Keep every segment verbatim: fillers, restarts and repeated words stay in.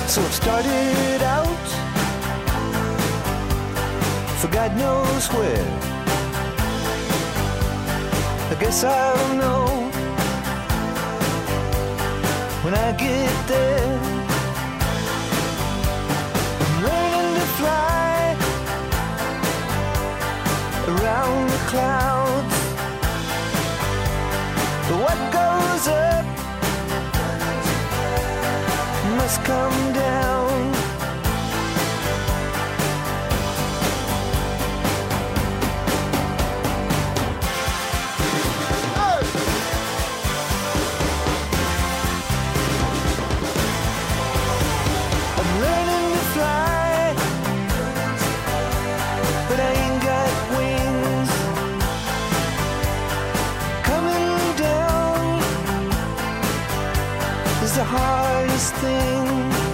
So it started out for God knows where. I guess I'll know when I get there. I'm learning to fly around the clouds. But what goes up must come down. I'm learning to fly, but I ain't got wings. Coming down is the hardest thing.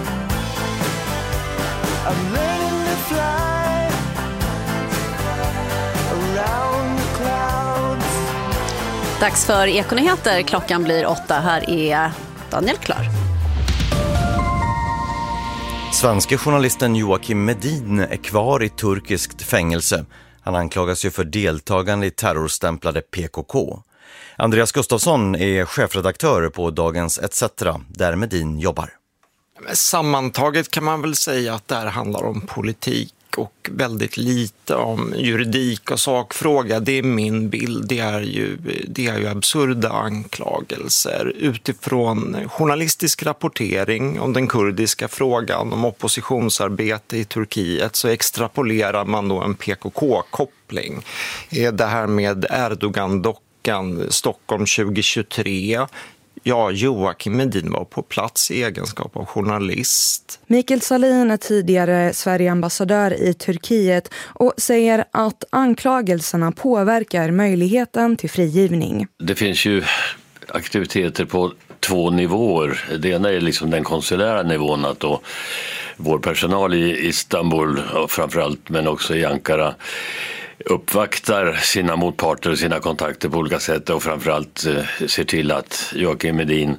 I'm learning to fly around the clouds. Dags för Ekonyheter. Klockan blir åtta. Här är Daniel Klar. Svenske journalisten Joakim Medin är kvar i turkiskt fängelse. Han anklagas ju för deltagande i terrorstämplade P K K. Andreas Gustafsson är chefredaktör på Dagens et cetera, där Medin jobbar. Sammantaget kan man väl säga att det här handlar om politik och väldigt lite om juridik och sakfråga. Det är min bild. Det är ju, det är ju absurda anklagelser. Utifrån journalistisk rapportering om den kurdiska frågan, om oppositionsarbete i Turkiet, så extrapolerar man då en P K K-koppling. Det här med Erdogan-dockan, Stockholm tjugo tjugotre. Ja, Joakim Medin var på plats i egenskap av journalist. Mikael Salin är tidigare Sverige-ambassadör i Turkiet och säger att anklagelserna påverkar möjligheten till frigivning. Det finns ju aktiviteter på två nivåer. Det ena är liksom den konsulära nivån, att då vår personal i Istanbul och framförallt, men också i Ankara, uppvaktar sina motparter och sina kontakter på olika sätt och framförallt eh, ser till att Joakim Medin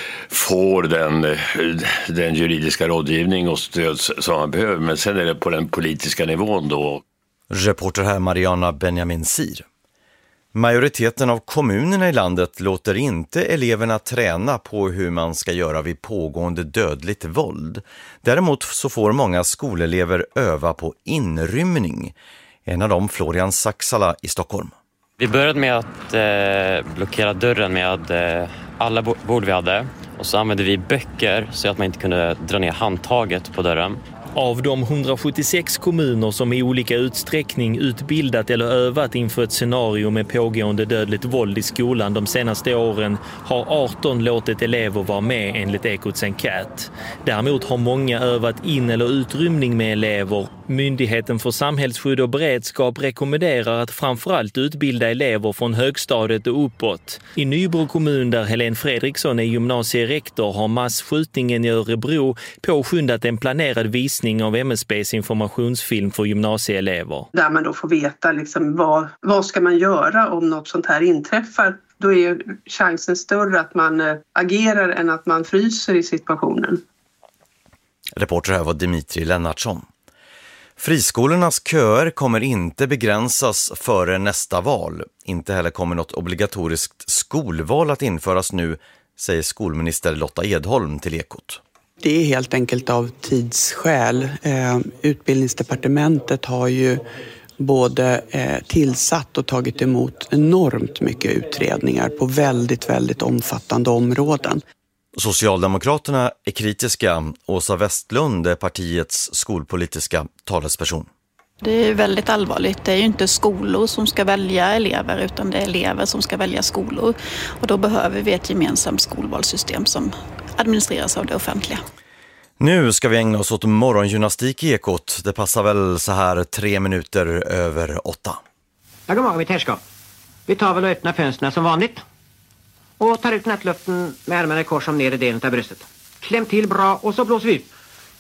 får den, den juridiska rådgivning och stöd som han behöver. Men sen är det på den politiska nivån då. Reporter här Mariana Benjamin Sir. Majoriteten av kommunerna i landet låter inte eleverna träna på hur man ska göra vid pågående dödligt våld. Däremot så får många skolelever öva på inrymning. En av dem, Florian Saxala i Stockholm. Vi började med att eh, blockera dörren med eh, alla bord vi hade. Och så använde vi böcker så att man inte kunde dra ner handtaget på dörren. Av de hundrasjuttiosex kommuner som i olika utsträckning utbildat eller övat inför ett scenario med pågående dödligt våld i skolan de senaste åren har arton låtit elever vara med enligt Ekots enkät. Däremot har många övat in- eller utrymning med elever. Myndigheten för samhällsskydd och beredskap rekommenderar att framförallt utbilda elever från högstadiet och uppåt. I Nybro kommun, där Helene Fredriksson är gymnasierektor, har massskjutningen i Örebro påskyndat en planerad visning av M S B:s informationsfilm för gymnasieelever. Där man då får veta liksom vad, vad ska man göra om något sånt här inträffar. Då är chansen större att man äh, agerar än att man fryser i situationen. Reporter här var Dimitri Lennartsson. Friskolornas köer kommer inte begränsas före nästa val. Inte heller kommer något obligatoriskt skolval att införas nu, säger skolminister Lotta Edholm till Ekot. Det är helt enkelt av tidsskäl. Eh, Utbildningsdepartementet har ju både eh, tillsatt och tagit emot enormt mycket utredningar på väldigt, väldigt omfattande områden. Socialdemokraterna är kritiska. Åsa Westlund är partiets skolpolitiska talesperson. Det är väldigt allvarligt. Det är ju inte skolor som ska välja elever, utan det är elever som ska välja skolor. Och då behöver vi ett gemensamt skolvalssystem som administreras av det offentliga. Nu ska vi ägna oss åt morgongymnastik i Ekot. Det passar väl så här tre minuter över åtta. Ja, god morgon mitt herrskap. Vi tar väl och öppnar fönsterna som vanligt. Och tar ut nattluften med armarna i kors om nedre delen av bröstet. Kläm till bra och så blåser vi ut.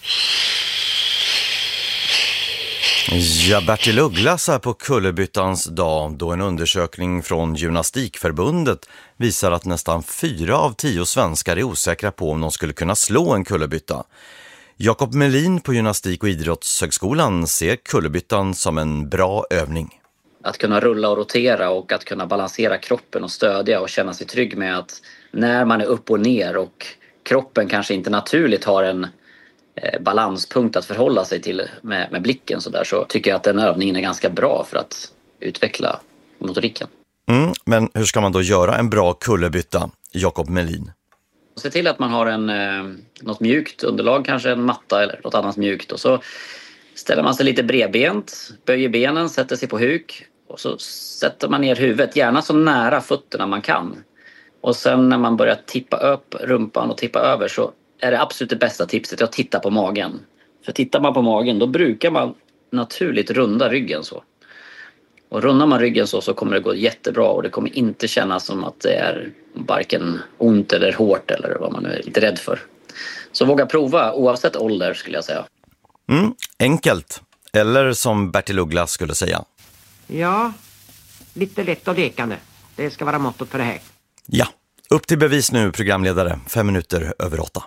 Ja, Bertil Ugglas är på kullerbyttans dag, då en undersökning från Gymnastikförbundet visar att nästan fyra av tio svenskar är osäkra på om de skulle kunna slå en kullerbytta. Jakob Melin på Gymnastik- och idrottshögskolan ser kullerbyttan som en bra övning. Att kunna rulla och rotera och att kunna balansera kroppen och stödja och känna sig trygg med att när man är upp och ner och kroppen kanske inte naturligt har en balanspunkt att förhålla sig till med, med blicken så där, så tycker jag att den övningen är ganska bra för att utveckla motoriken. Mm, men hur ska man då göra en bra kullerbytta, Jakob Melin? Se till att man har en, eh, något mjukt underlag, kanske en matta eller något annat mjukt, och så ställer man sig lite bredbent, böjer benen, sätter sig på huk och så sätter man ner huvudet, gärna så nära fötterna man kan. Och sen när man börjar tippa upp rumpan och tippa över så är det absolut det bästa tipset att titta på magen. För tittar man på magen då brukar man naturligt runda ryggen så. Och rundar man ryggen så så kommer det gå jättebra och det kommer inte kännas som att det är varken ont eller hårt eller vad man är lite rädd för. Så våga prova oavsett ålder skulle jag säga. Mm, enkelt. Eller som Bertil Uggla skulle säga. Ja, lite lätt och lekande. Det ska vara mottot för det här. Ja, upp till bevis nu programledare. Fem minuter över åtta.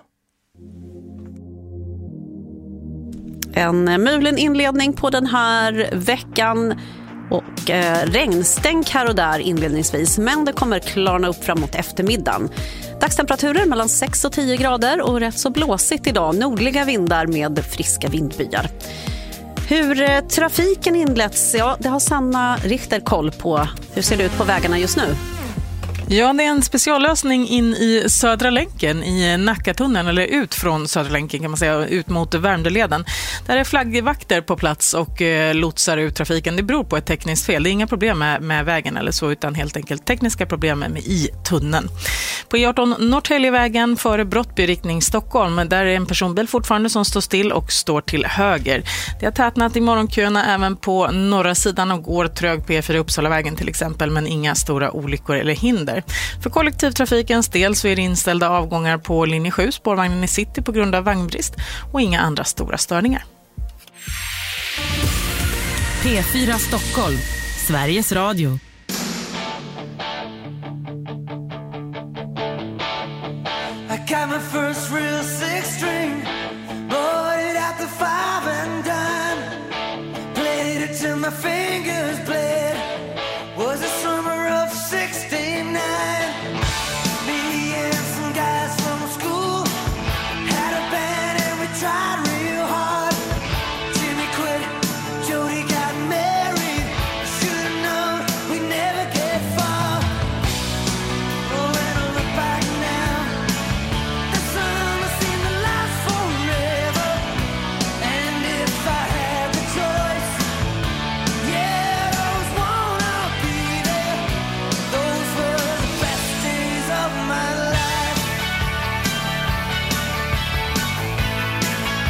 En mulen inledning på den här veckan och eh, regnstänk här och där inledningsvis, men det kommer klarna upp framåt eftermiddagen. Dagstemperaturer mellan sex och tio grader och rätt så blåsigt idag, nordliga vindar med friska vindbyar. Hur eh, trafiken inletts, ja det har Sanna Richter koll på. Hur ser det ut på vägarna just nu? Ja, det är en speciallösning in i Södra länken i Nackatunneln, eller ut från Södra länken kan man säga, ut mot Värmdöleden. Där är flaggvakter på plats och eh, lotsar ut trafiken. Det beror på ett tekniskt fel. Det är inga problem med, med vägen eller så, utan helt enkelt tekniska problem med i tunneln. På E arton Norrtäljevägen före Brottby riktning Stockholm, där är en personbil fortfarande som står still och står till höger. Det har tätnat i morgonköerna även på norra sidan och går trög på E fyra Uppsalavägen till exempel, men inga stora olyckor eller hinder. För kollektivtrafikens del så är det inställda avgångar på linje sju, spårvagnen i City på grund av vagnbrist och inga andra stora störningar. P fyra Stockholm, Sveriges Radio. I got my first real six string, bought it at the five and dime, played it till my fingers bled, was the summer of sixty-nine, me and some guys from school, had a band and we tried real hard, Jimmy quit, Jody got married, should've known we'd never get far, oh when I look back now, the summer seemed to last forever, and if I had the choice, yeah, those wanna be there, those were the best days of my life.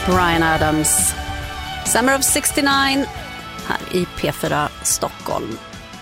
Bryan Adams. Summer of sextionio här i P fyra Stockholm.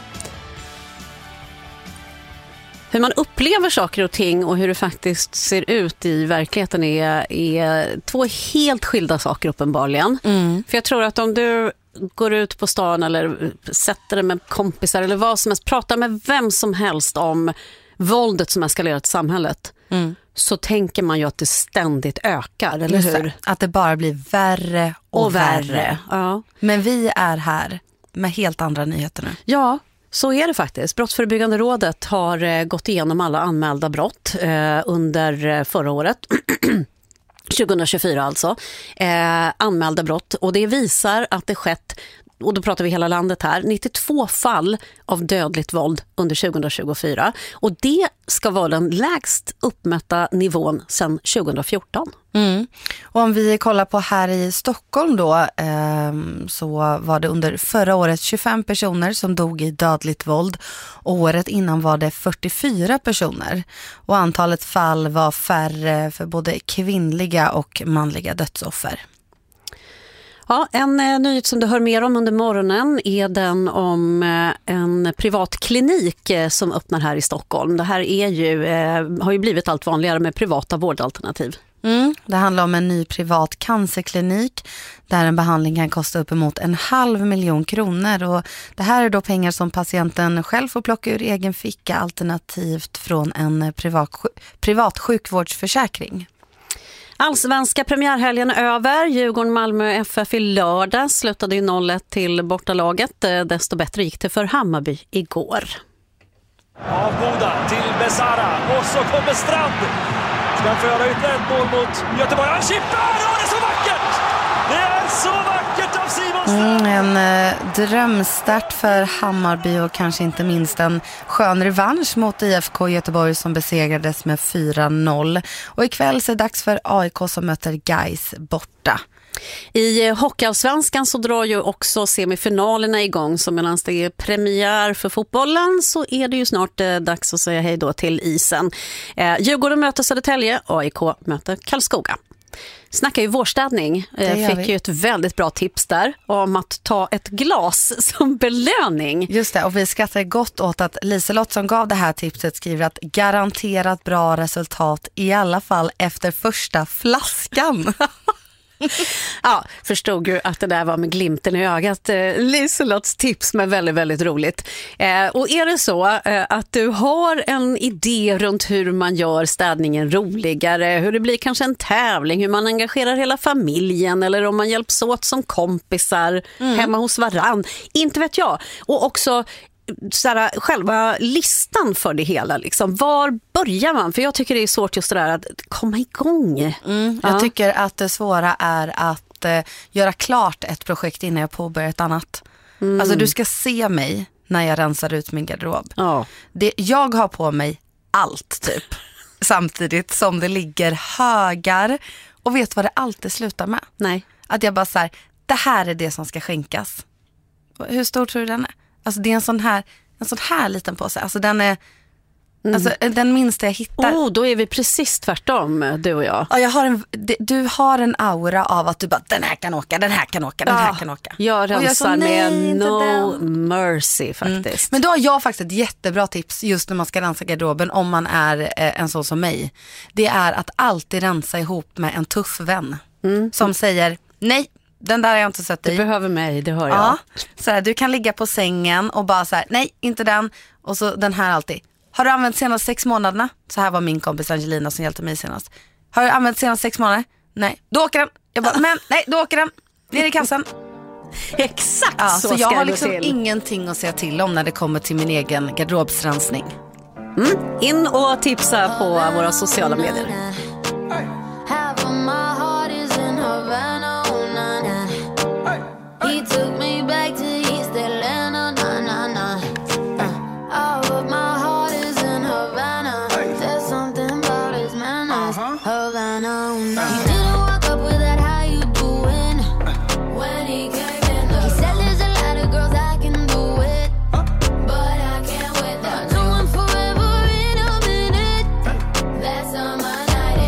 Hur man upplever saker och ting och hur det faktiskt ser ut i verkligheten är, är två helt skilda saker uppenbarligen. Mm. För jag tror att om du går ut på stan eller sätter dig med kompisar eller vad som helst, pratar med vem som helst om våldet som eskalerat i samhället, mm. så tänker man ju att det ständigt ökar, eller Just hur? Det, att det bara blir värre och, och värre. värre. Ja. Men vi är här med helt andra nyheter nu. Ja, så är det faktiskt. Brottsförebyggande rådet har eh, gått igenom alla anmälda brott eh, under eh, förra året. tjugohundratjugofyra alltså. Eh, anmälda brott. Och det visar att det skett, och då pratar vi hela landet här, nittiotvå fall av dödligt våld under tjugohundratjugofyra. Och det ska vara den lägst uppmätta nivån sedan tjugohundrafjorton. Mm. Och om vi kollar på här i Stockholm då, eh, så var det under förra året tjugofem personer som dog i dödligt våld. Året innan var det fyrtiofyra personer. Och antalet fall var färre för både kvinnliga och manliga dödsoffer. Ja, en eh, nyhet som du hör mer om under morgonen är den om eh, en privat klinik eh, som öppnar här i Stockholm. Det här är ju, eh, har ju blivit allt vanligare med privata vårdalternativ. Mm, det handlar om en ny privat cancerklinik där en behandling kan kosta uppemot en halv miljon kronor. Och det här är då pengar som patienten själv får plocka ur egen ficka, alternativt från en privat, privat sjukvårdsförsäkring. Allsvenska premiärhelgen över. Djurgården-Malmö F F i lördag slutade ju noll ett till bortalaget. Desto bättre gick det för Hammarby igår. Av Boda till Besara och så kommer Strand. Ska han få göra ytterligare ett mål mot Göteborg. Han chippar! Och det är så vackert! Det är så vackert av Simon Strand! Mm, en eh, drömstart för Hammarby och kanske inte minst en skön revansch mot I F K Göteborg som besegrades med fyra noll. Och ikväll så är det dags för A I K som möter Gais borta. I Hockeyallsvenskan så drar ju också semifinalerna igång, så medan det är premiär för fotbollen så är det ju snart eh, dags att säga hej då till isen. Eh, Djurgården möter Södertälje, A I K möter Karlskoga. Snackar ju vårstädning. Eh, fick vi. ju ett väldigt bra tips där om att ta ett glas som belöning. Just det, och vi skrattar gott åt att Liselott som gav det här tipset skriver att garanterat bra resultat i alla fall efter första flaskan. Ja, förstod ju att det där var med glimten i ögat. Eh, Liselotts tips, men väldigt, väldigt roligt. Eh, och är det så eh, att du har en idé runt hur man gör städningen roligare, hur det blir kanske en tävling, hur man engagerar hela familjen eller om man hjälps åt som kompisar mm. hemma hos varann, inte vet jag. Och också såhär, själva listan för det hela liksom. Var börjar man? För jag tycker det är svårt just det där att komma igång. Mm, jag ja. tycker att det svåra är att eh, göra klart ett projekt innan jag påbörjar ett annat. Mm. Alltså du ska se mig när jag rensar ut min garderob. Ja. Det, jag har på mig allt typ. Samtidigt som det ligger högar. Och vet vad det alltid slutar med? Nej. Att jag bara så här, det här är det som ska skänkas. Hur stor tror du den är? Alltså det är en sån här, en sån här liten påse. Alltså den är mm. alltså den minsta jag hittar. Oh, då är vi precis tvärtom, du och jag. Ja, jag har en, du har en aura av att du bara, den här kan åka, den här kan åka, den ja, här kan åka. Jag rensar jag med no mercy faktiskt. Mm. Men då har jag faktiskt ett jättebra tips just när man ska rensa garderoben om man är eh, en sån som mig. Det är att alltid rensa ihop med en tuff vän. Mm. Som säger, nej. Den där har jag inte sett dig. Du behöver mig, det hör jag. Ja, så här, du kan ligga på sängen och bara så här, nej, inte den. Och så den här alltid. Har du använt senaste sex månaderna? Så här var min kompis Angelina som hjälpte mig senast. Har du använt senaste sex månader? Nej. Då åker den. Jag bara, men nej, då åker den. Ner i kassan. Exakt ja, så, så jag har liksom till. ingenting att säga till om när det kommer till min egen garderobsrensning. Mm. In och tipsa på våra sociala medier. He took me back to East Atlanta, na na na. Uh, all of my heart is in Havana. There's something about his manners, Havana. He didn't walk up with that how you doing when he came in. He said there's a lot of girls I can do it, but I can't wait. I know him forever in a minute. Last time I night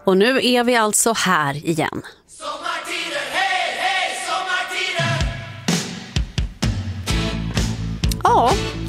Och nu är vi alltså här igen. Sommartider, hej, hej, sommartider! Ja,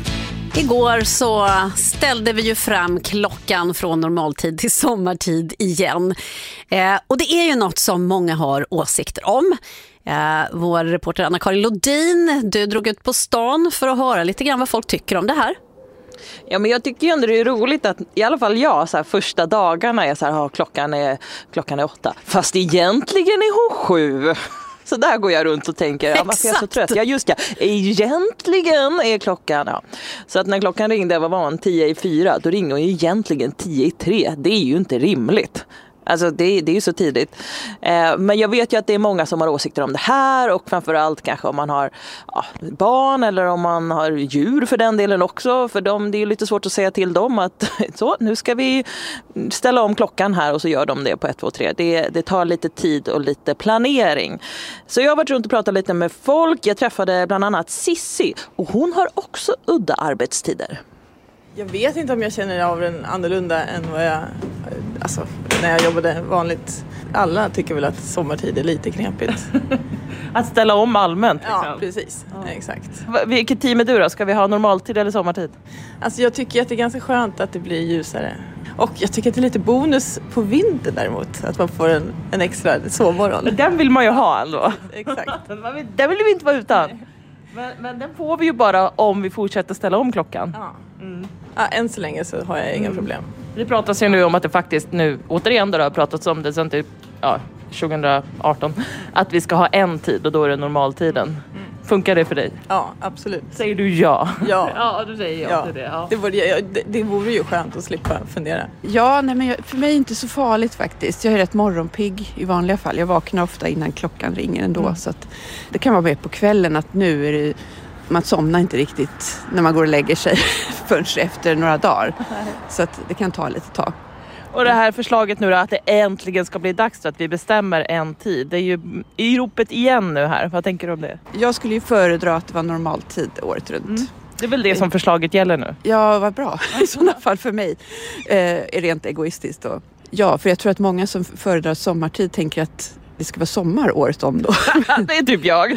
igår så ställde vi ju fram klockan från normaltid till sommartid igen. Eh, och det är ju något som många har åsikter om. Eh, vår reporter Anna-Karin Lodin, du drog ut på stan för att höra lite grann vad folk tycker om det här. Ja, men jag tycker ju ändå det är roligt att i alla fall jag så här, första dagarna är så här, klockan är klockan är åtta. Fast egentligen är hon sju. Så där går jag runt och tänker, ja, varför är jag så trött? Ja, just det. Egentligen är klockan, ja. Så att när klockan ringde, vad var hon, tio i fyra, då ringer hon ju egentligen tio i tre. Det är ju inte rimligt. Alltså det, det är ju så tidigt. Eh, men jag vet ju att det är många som har åsikter om det här, och framförallt kanske om man har ja, barn eller om man har djur för den delen också. För dem, det är ju lite svårt att säga till dem att så, nu ska vi ställa om klockan här, och så gör de det på ett, två, tre. Det, det tar lite tid och lite planering. Så jag har varit runt och pratat lite med folk. Jag träffade bland annat Sissi, och hon har också udda arbetstider. Jag vet inte om jag känner av den annorlunda än vad jag, alltså när jag jobbade vanligt. Alla tycker väl att sommartid är lite knepigt. Att ställa om allmänt liksom. Ja, precis. Ja. Exakt. Vilket team är du då? Ska vi ha normaltid eller sommartid? Alltså jag tycker att det är ganska skönt att det blir ljusare. Och jag tycker att det är lite bonus på vintern däremot. Att man får en, en extra sovmorgon. Den vill man ju ha ändå. Exakt. Den vill vi inte vara utan. Men, men den får vi ju bara om vi fortsätter ställa om klockan. Ja. Mm. Ja, än så länge så har jag inga mm. problem. Det pratas ju nu om att det faktiskt nu, återigen då det har pratats om det sedan typ ja, tjugo arton, att vi ska ha en tid och då är det normaltiden. Mm. Funkar det för dig? Ja, absolut. Säger du ja? Ja, ja du säger ja, ja. Till det. Ja. Det, vore, ja, det, det vore ju skönt att slippa fundera. Ja, nej, men jag, för mig är det inte så farligt faktiskt. Jag är rätt morgonpigg i vanliga fall. Jag vaknar ofta innan klockan ringer ändå. Mm. Så att det kan vara med på kvällen att nu är det... Man somnar inte riktigt när man går och lägger sig förrän efter några dagar. Så att det kan ta lite tag. Och det här förslaget nu då, att det äntligen ska bli dags att vi bestämmer en tid. Det är ju i ropet igen nu här. Vad tänker du om det? Jag skulle ju föredra att det var normaltid året runt. Mm. Det är väl det som förslaget gäller nu? Ja, vad bra. I sådana fall för mig eh, är rent egoistiskt då. Ja, för jag tror att många som föredrar sommartid tänker att det ska vara sommar året om då. Det är typ jag.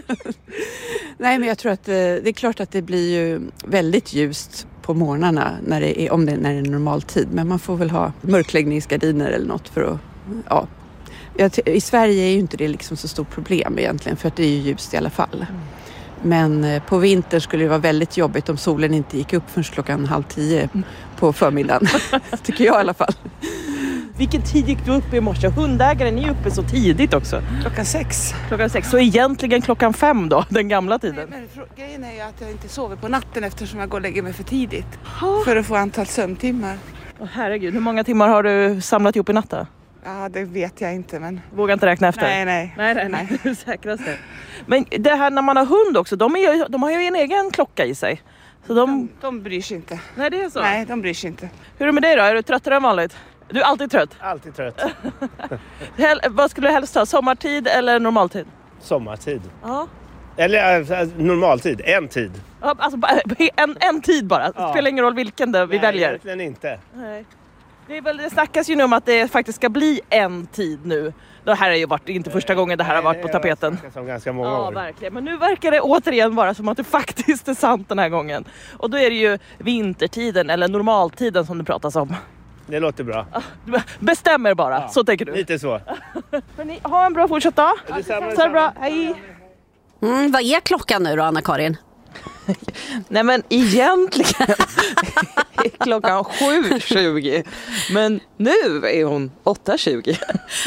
Nej, men jag tror att det, det är klart att det blir ju väldigt ljust på morgnarna när det är, om det, när det är normal tid. Men man får väl ha mörkläggningsgardiner eller något för att... Ja. I Sverige är ju inte det liksom så stort problem egentligen, för att det är ju ljust i alla fall. Mm. Men på vintern skulle det vara väldigt jobbigt om solen inte gick upp förrän klockan halv tio mm. på förmiddagen. Tycker jag i alla fall. Vilken tid gick du upp i morse? Hundägaren är ju uppe så tidigt också. Klockan sex. Klockan sex. Så egentligen klockan fem då, den gamla tiden. Nej, men grejen är ju att jag inte sover på natten eftersom jag går och lägger mig för tidigt. Ha. För att få antal sömntimmar. Åh, herregud, hur många timmar har du samlat ihop i natta? Ja, det vet jag inte, men... Vågar inte räkna efter? Nej, nej. Nej, nej, nej. Det är säkrast det. Men det här när man har hund också, de, är ju, de har ju en egen klocka i sig. Så de... De, de bryr sig inte. Nej, det är så? Nej, de bryr sig inte. Hur är det med dig då? Är du tröttare än vanligt? Du är alltid trött? Alltid trött. Hel- vad skulle du helst ha? Sommartid eller normaltid? Sommartid. Ja. Eller alltså, normaltid, en tid. Ja, alltså en, en tid bara. Det spelar ingen roll vilken det vi Nej, väljer. Egentligen inte. Nej. Det, är väl, det snackas ju nu om att det faktiskt ska bli en tid nu. Det här har ju varit inte första gången det här Nej, har varit på tapeten. Det har ganska många ja, år. verkligen. Men nu verkar det återigen vara som att det faktiskt är sant den här gången. Och då är det ju vintertiden eller normaltiden som det pratas om. Det låter bra. Bestämmer bara, ja, så tänker du. Lite så. Hörrni, ha en bra fortsatt dag. Detsamma, så är det bra, hej. Mm, vad är klockan nu då, Anna-Karin? Nej, men egentligen är klockan sju tjugo. Men nu är hon åtta tjugo.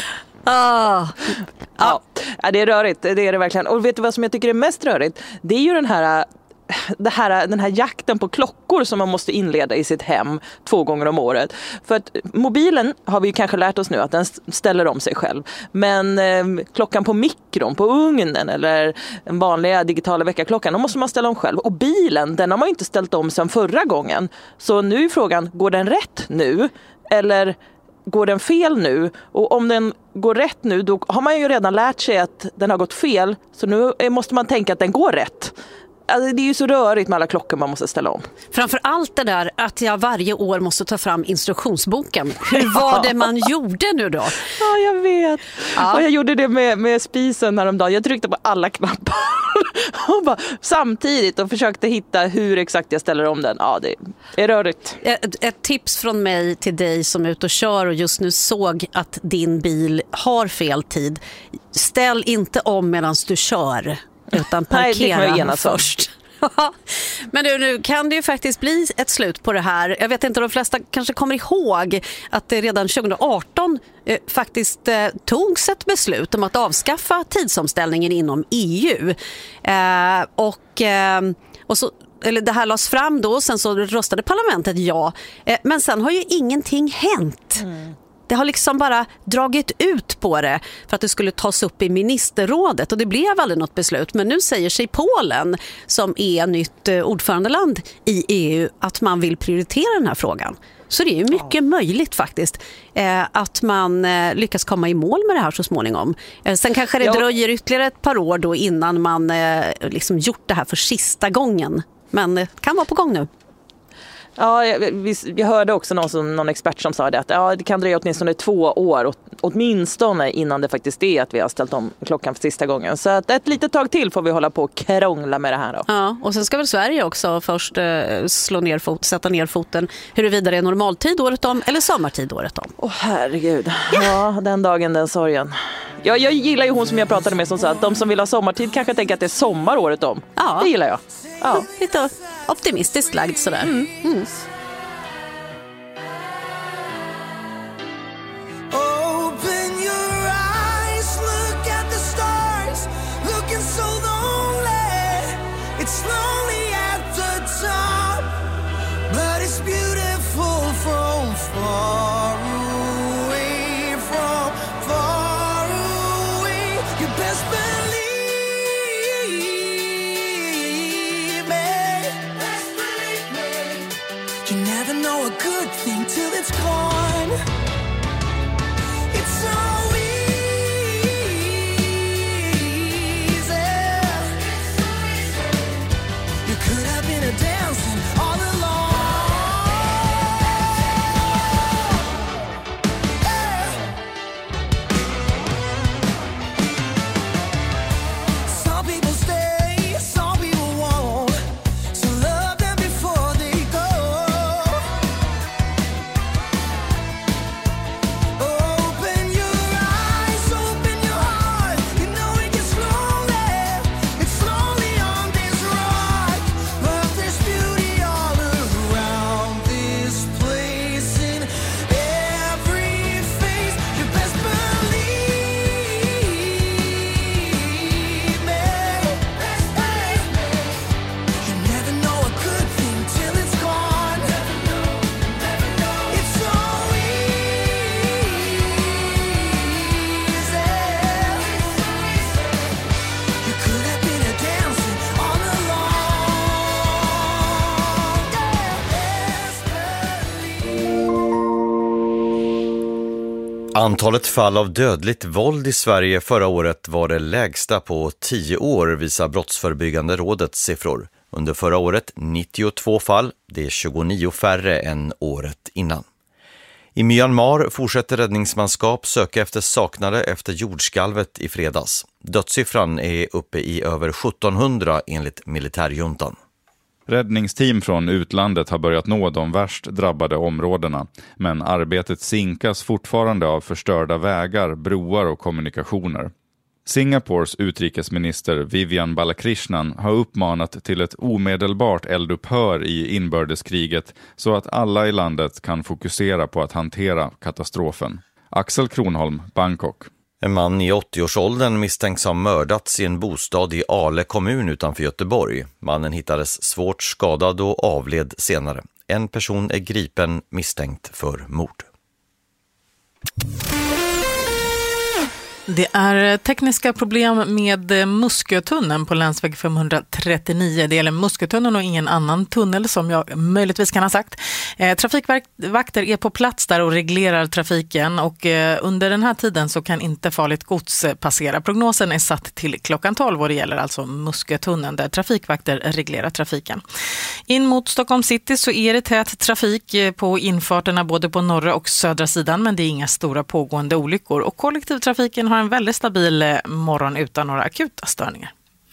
Ah. Ja, det är rörigt, det är det verkligen. Och vet du vad som jag tycker är mest rörigt? Det är ju den här... Det här, den här jakten på klockor som man måste inleda i sitt hem två gånger om året. För att mobilen har vi ju kanske lärt oss nu att den ställer om sig själv. Men eh, klockan på mikron, på ugnen eller den vanliga digitala väckarklockan, då måste man ställa om själv. Och bilen, den har man ju inte ställt om sedan förra gången. Så nu är frågan, går den rätt nu? Eller går den fel nu? Och om den går rätt nu, då har man ju redan lärt sig att den har gått fel. Så nu måste man tänka att den går rätt. Alltså, det är ju så rörigt med alla klockor man måste ställa om. Framför allt det där att jag varje år måste ta fram instruktionsboken. Hur var det man gjorde nu då? Ja, jag vet. Ja. Och jag gjorde det med, med spisen häromdagen. Jag tryckte på alla knappar och bara, samtidigt och försökte hitta hur exakt jag ställer om den. Ja, det är rörigt. Ett, ett tips från mig till dig som är ute och kör och just nu såg att din bil har fel tid. Ställ inte om medan du kör, utan parkera Nej, först. Men du, nu kan det ju faktiskt bli ett slut på det här. Jag vet inte, de flesta kanske kommer ihåg att det redan tjugo arton eh, faktiskt eh, togs ett beslut om att avskaffa tidsomställningen inom E U. Eh, och, eh, och så eller det här lades fram då, sen så röstade parlamentet ja. Eh, men sen har ju ingenting hänt. Mm. Det har liksom bara dragit ut på det för att det skulle tas upp i ministerrådet och det blev aldrig något beslut. Men nu säger sig Polen, som är nytt ordförandeland i E U, att man vill prioritera den här frågan. Så det är ju mycket ja. möjligt faktiskt eh, att man eh, lyckas komma i mål med det här så småningom. Eh, sen kanske det ja. dröjer ytterligare ett par år då innan man eh, liksom gjort det här för sista gången. Men det eh, kan vara på gång nu. Ja, vi, vi hörde också någon, som, någon expert som sa det att ja, det kan dröja åtminstone två år åtminstone innan det faktiskt är att vi har ställt om klockan för sista gången. Så att ett litet tag till får vi hålla på och krångla med det här då. Ja, och sen ska väl Sverige också först eh, slå ner fot, sätta ner foten huruvida det är normaltid året om eller sommartid året om. Åh oh, herregud, ja. ja den dagen den sorgen. Jag, jag gillar ju hon som jag pratade med som sa att de som vill ha sommartid kanske tänker att det är sommar året om. Ja. Det gillar jag. Ja. Lite optimistiskt lagd sådär. Mm. Mm. Till it's gone. It's so easy. You could have been a dancing all along. Yeah. Some people stay, some people won't. So love them before they go. Antalet fall av dödligt våld i Sverige förra året var det lägsta på tio år, visar Brottsförebyggande rådets siffror. Under förra året nittiotvå fall, det är tjugonio färre än året innan. I Myanmar fortsätter räddningsmanskap söka efter saknade efter jordskalvet i fredags. Dödssiffran är uppe i över sjuttonhundra enligt militärjuntan. Räddningsteam från utlandet har börjat nå de värst drabbade områdena, men arbetet sinkas fortfarande av förstörda vägar, broar och kommunikationer. Singapores utrikesminister Vivian Balakrishnan har uppmanat till ett omedelbart eldupphör i inbördeskriget så att alla i landet kan fokusera på att hantera katastrofen. Axel Kronholm, Bangkok. En man i åttioårsåldern misstänks ha mördats i en bostad i Ale kommun utanför Göteborg. Mannen hittades svårt skadad och avled senare. En person är gripen misstänkt för mord. Det är tekniska problem med Muskötunneln på länsväg femhundratrettionio. Det gäller Muskötunneln och ingen annan tunnel som jag möjligtvis kan ha sagt. Eh, trafikvakter är på plats där och reglerar trafiken och eh, under den här tiden så kan inte farligt gods passera. Prognosen är satt till klockan tolv och det gäller alltså Muskötunneln där trafikvakter reglerar trafiken. In mot Stockholm city så är det tät trafik på infarterna både på norra och södra sidan, men det är inga stora pågående olyckor och kollektivtrafiken har en väldigt stabil morgon utan några akuta störningar.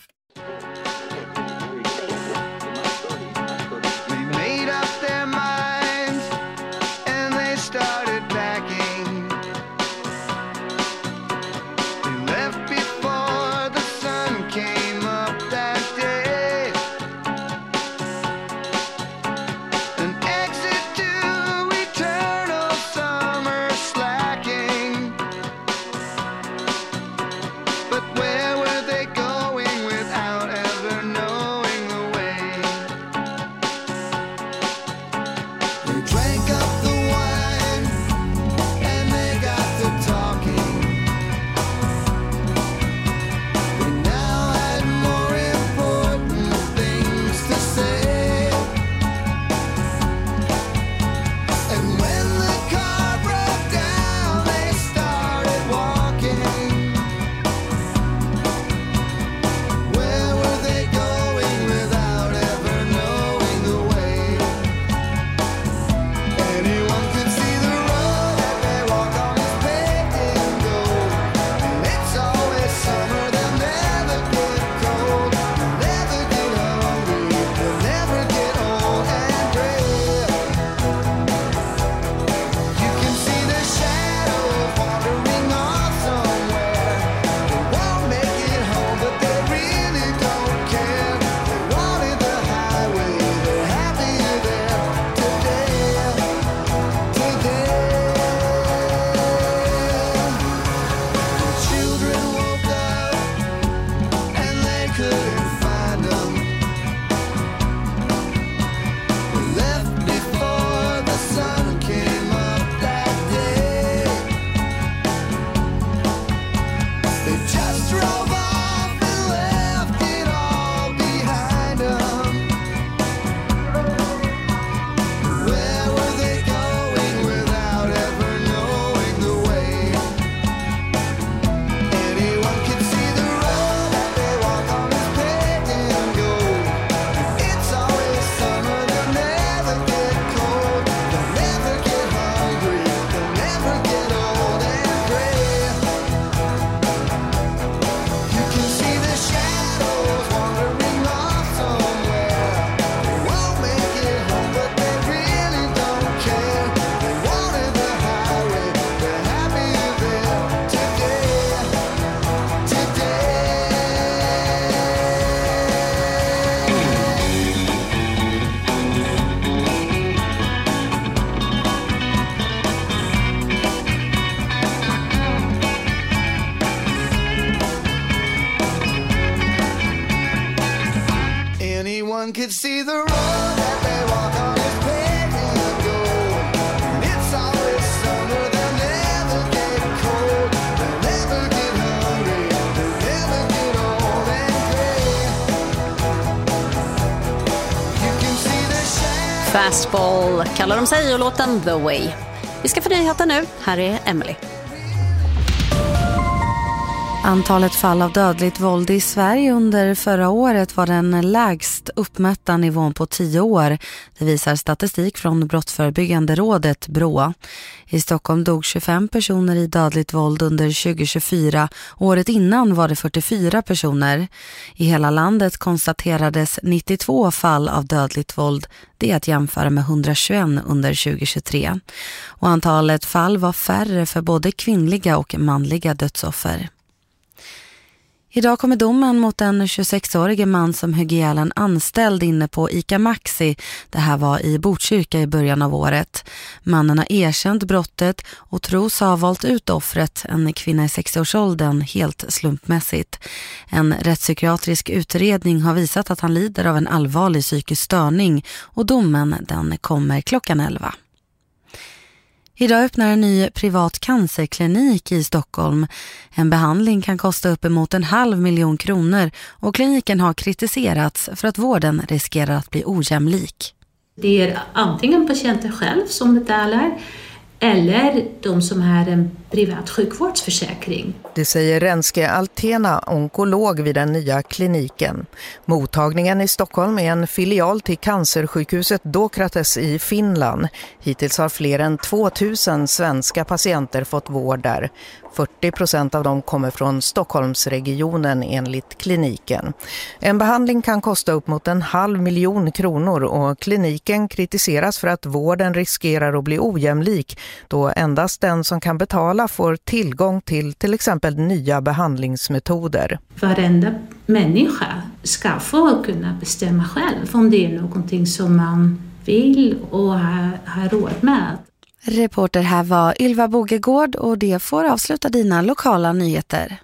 Could see the road that they walk on is paved in gold. And it's always summer, they'll never get cold. They'll never get hungry, they'll never get old and gray. You can see the shadow. Fastball kallar de sig och låten The Way. Vi ska få nyheter nu. Här är Emily. Antalet fall av dödligt våld i Sverige under förra året var den lägst uppmätta nivån på tio år. Det visar statistik från Brottsförebyggande rådet B R Å. I Stockholm dog tjugofem personer i dödligt våld under tjugo tjugofyra. Året innan var det fyrtiofyra personer. I hela landet konstaterades nittiotvå fall av dödligt våld. Det är att jämföra med hundratjugoett under tjugo tjugotre. Och antalet fall var färre för både kvinnliga och manliga dödsoffer. Idag kommer domen mot en tjugosexårige man som högg ihjäl en anställd inne på ICA Maxi. Det här var i Botkyrka i början av året. Mannen har erkänt brottet och tros ha valt ut offret, en kvinna i sextioårsåldern, helt slumpmässigt. En rättspsykiatrisk utredning har visat att han lider av en allvarlig psykisk störning och domen den kommer klockan elva. Idag öppnar en ny privat cancerklinik i Stockholm. En behandling kan kosta uppemot en halv miljon kronor och kliniken har kritiserats för att vården riskerar att bli ojämlik. Det är antingen patienten själv som betalar eller de som har en privat sjukvårdsförsäkring. Det säger Renske Altena, onkolog vid den nya kliniken. Mottagningen i Stockholm är en filial till cancersjukhuset Dokrates i Finland. Hittills har fler än tvåtusen svenska patienter fått vård där. fyrtio procent av dem kommer från Stockholmsregionen enligt kliniken. En behandling kan kosta upp mot en halv miljon kronor och kliniken kritiseras för att vården riskerar att bli ojämlik då endast den som kan betala får tillgång till till exempel nya behandlingsmetoder. Varenda människa ska få kunna bestämma själv om det är någonting som man vill och har, har råd med. Reporter här var Ylva Bogegård och det får avsluta dina lokala nyheter.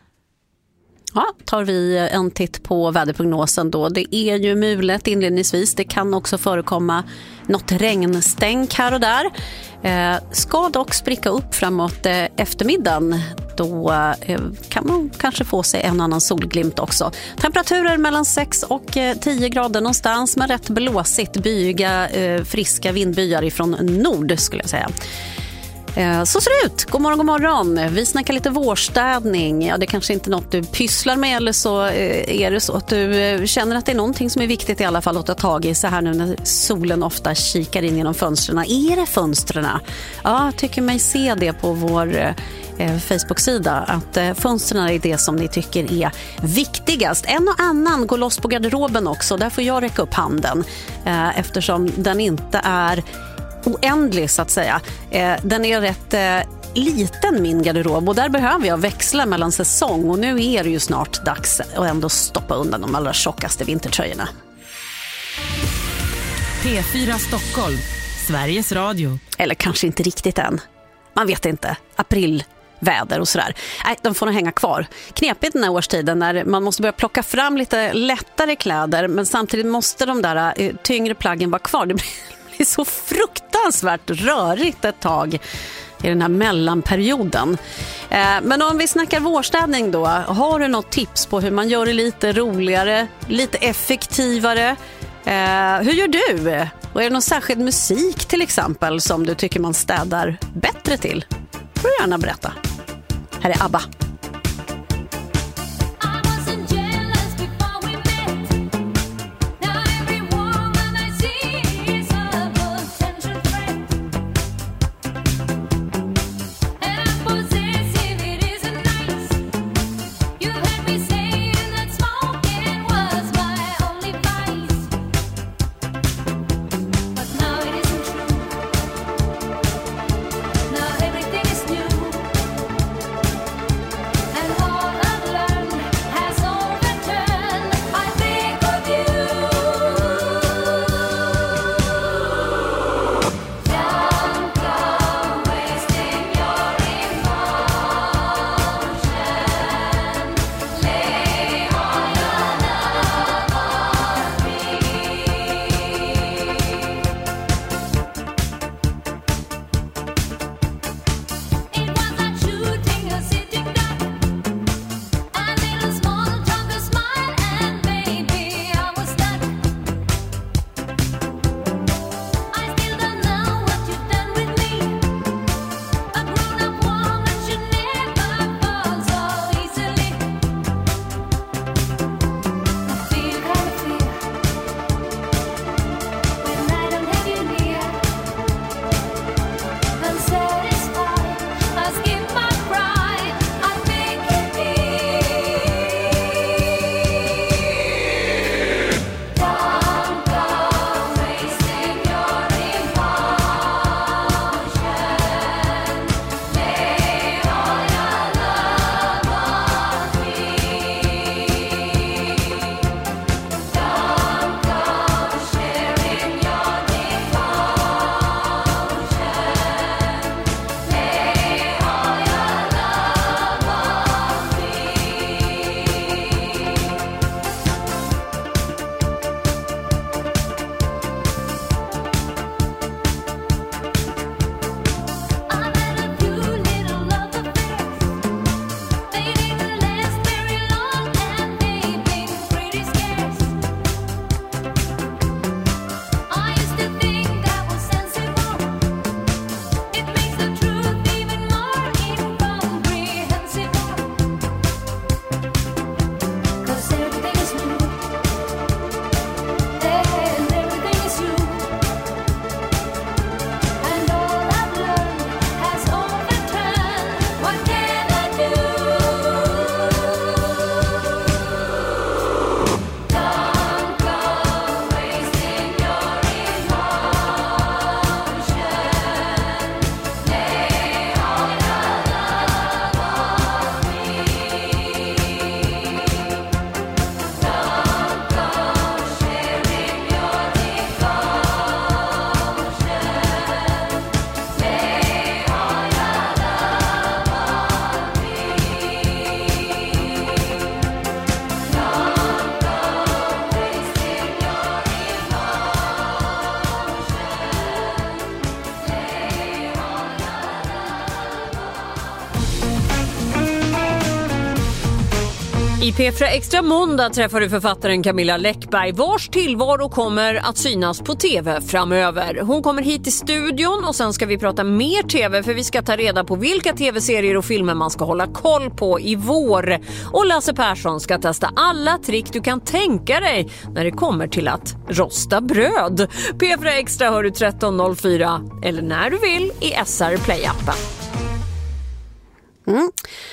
Ja, tar vi en titt på väderprognosen då. Det är ju mulet inledningsvis. Det kan också förekomma något regnstänk här och där. Eh, ska dock spricka upp framåt eh, eftermiddagen. Då eh, kan man kanske få sig en annan solglimt också. Temperaturer mellan sex och eh, tio grader någonstans med rätt blåsigt, byiga, eh, friska vindbyar ifrån nord skulle jag säga. Så ser det ut. God morgon, god morgon. Vi snackar lite vårstädning. Ja, det kanske inte är något du pysslar med eller så är det så att du känner att det är någonting som är viktigt i alla fall att ta tag i så här nu när solen ofta kikar in genom fönstren. Är det fönstren? Ja, jag tycker mig se det på vår eh, Facebook-sida att eh, fönstren är det som ni tycker är viktigast. En och annan går loss på garderoben också. Där får jag räcka upp handen eh, eftersom den inte är oändlig så att säga. Eh, den är rätt eh, liten min garderob och där behöver jag växla mellan säsong och nu är det ju snart dags att ändå stoppa undan de allra tjockaste vintertröjorna. P fyra Stockholm, Sveriges Radio. Eller kanske inte riktigt än. Man vet inte. April väder och sådär. Nej, de får nog hänga kvar. Knepigt den här årstiden när man måste börja plocka fram lite lättare kläder men samtidigt måste de där eh, tyngre plaggen vara kvar. Det blir Det är så fruktansvärt rörigt ett tag i den här mellanperioden. Eh, men om vi snackar vårstädning då, har du något tips på hur man gör det lite roligare, lite effektivare? Eh, hur gör du? Och är det någon särskild musik till exempel som du tycker man städar bättre till? Får du gärna berätta. Här är ABBA. I P fyra Extra måndag träffar du författaren Camilla Läckberg, vars tillvaro kommer att synas på tv framöver. Hon kommer hit till studion och sen ska vi prata mer tv, för vi ska ta reda på vilka tv-serier och filmer man ska hålla koll på i vår. Och Lasse Persson ska testa alla trick du kan tänka dig när det kommer till att rosta bröd. P fyra Extra hör du tretton noll fyra eller när du vill i S R Play-appen. Mm.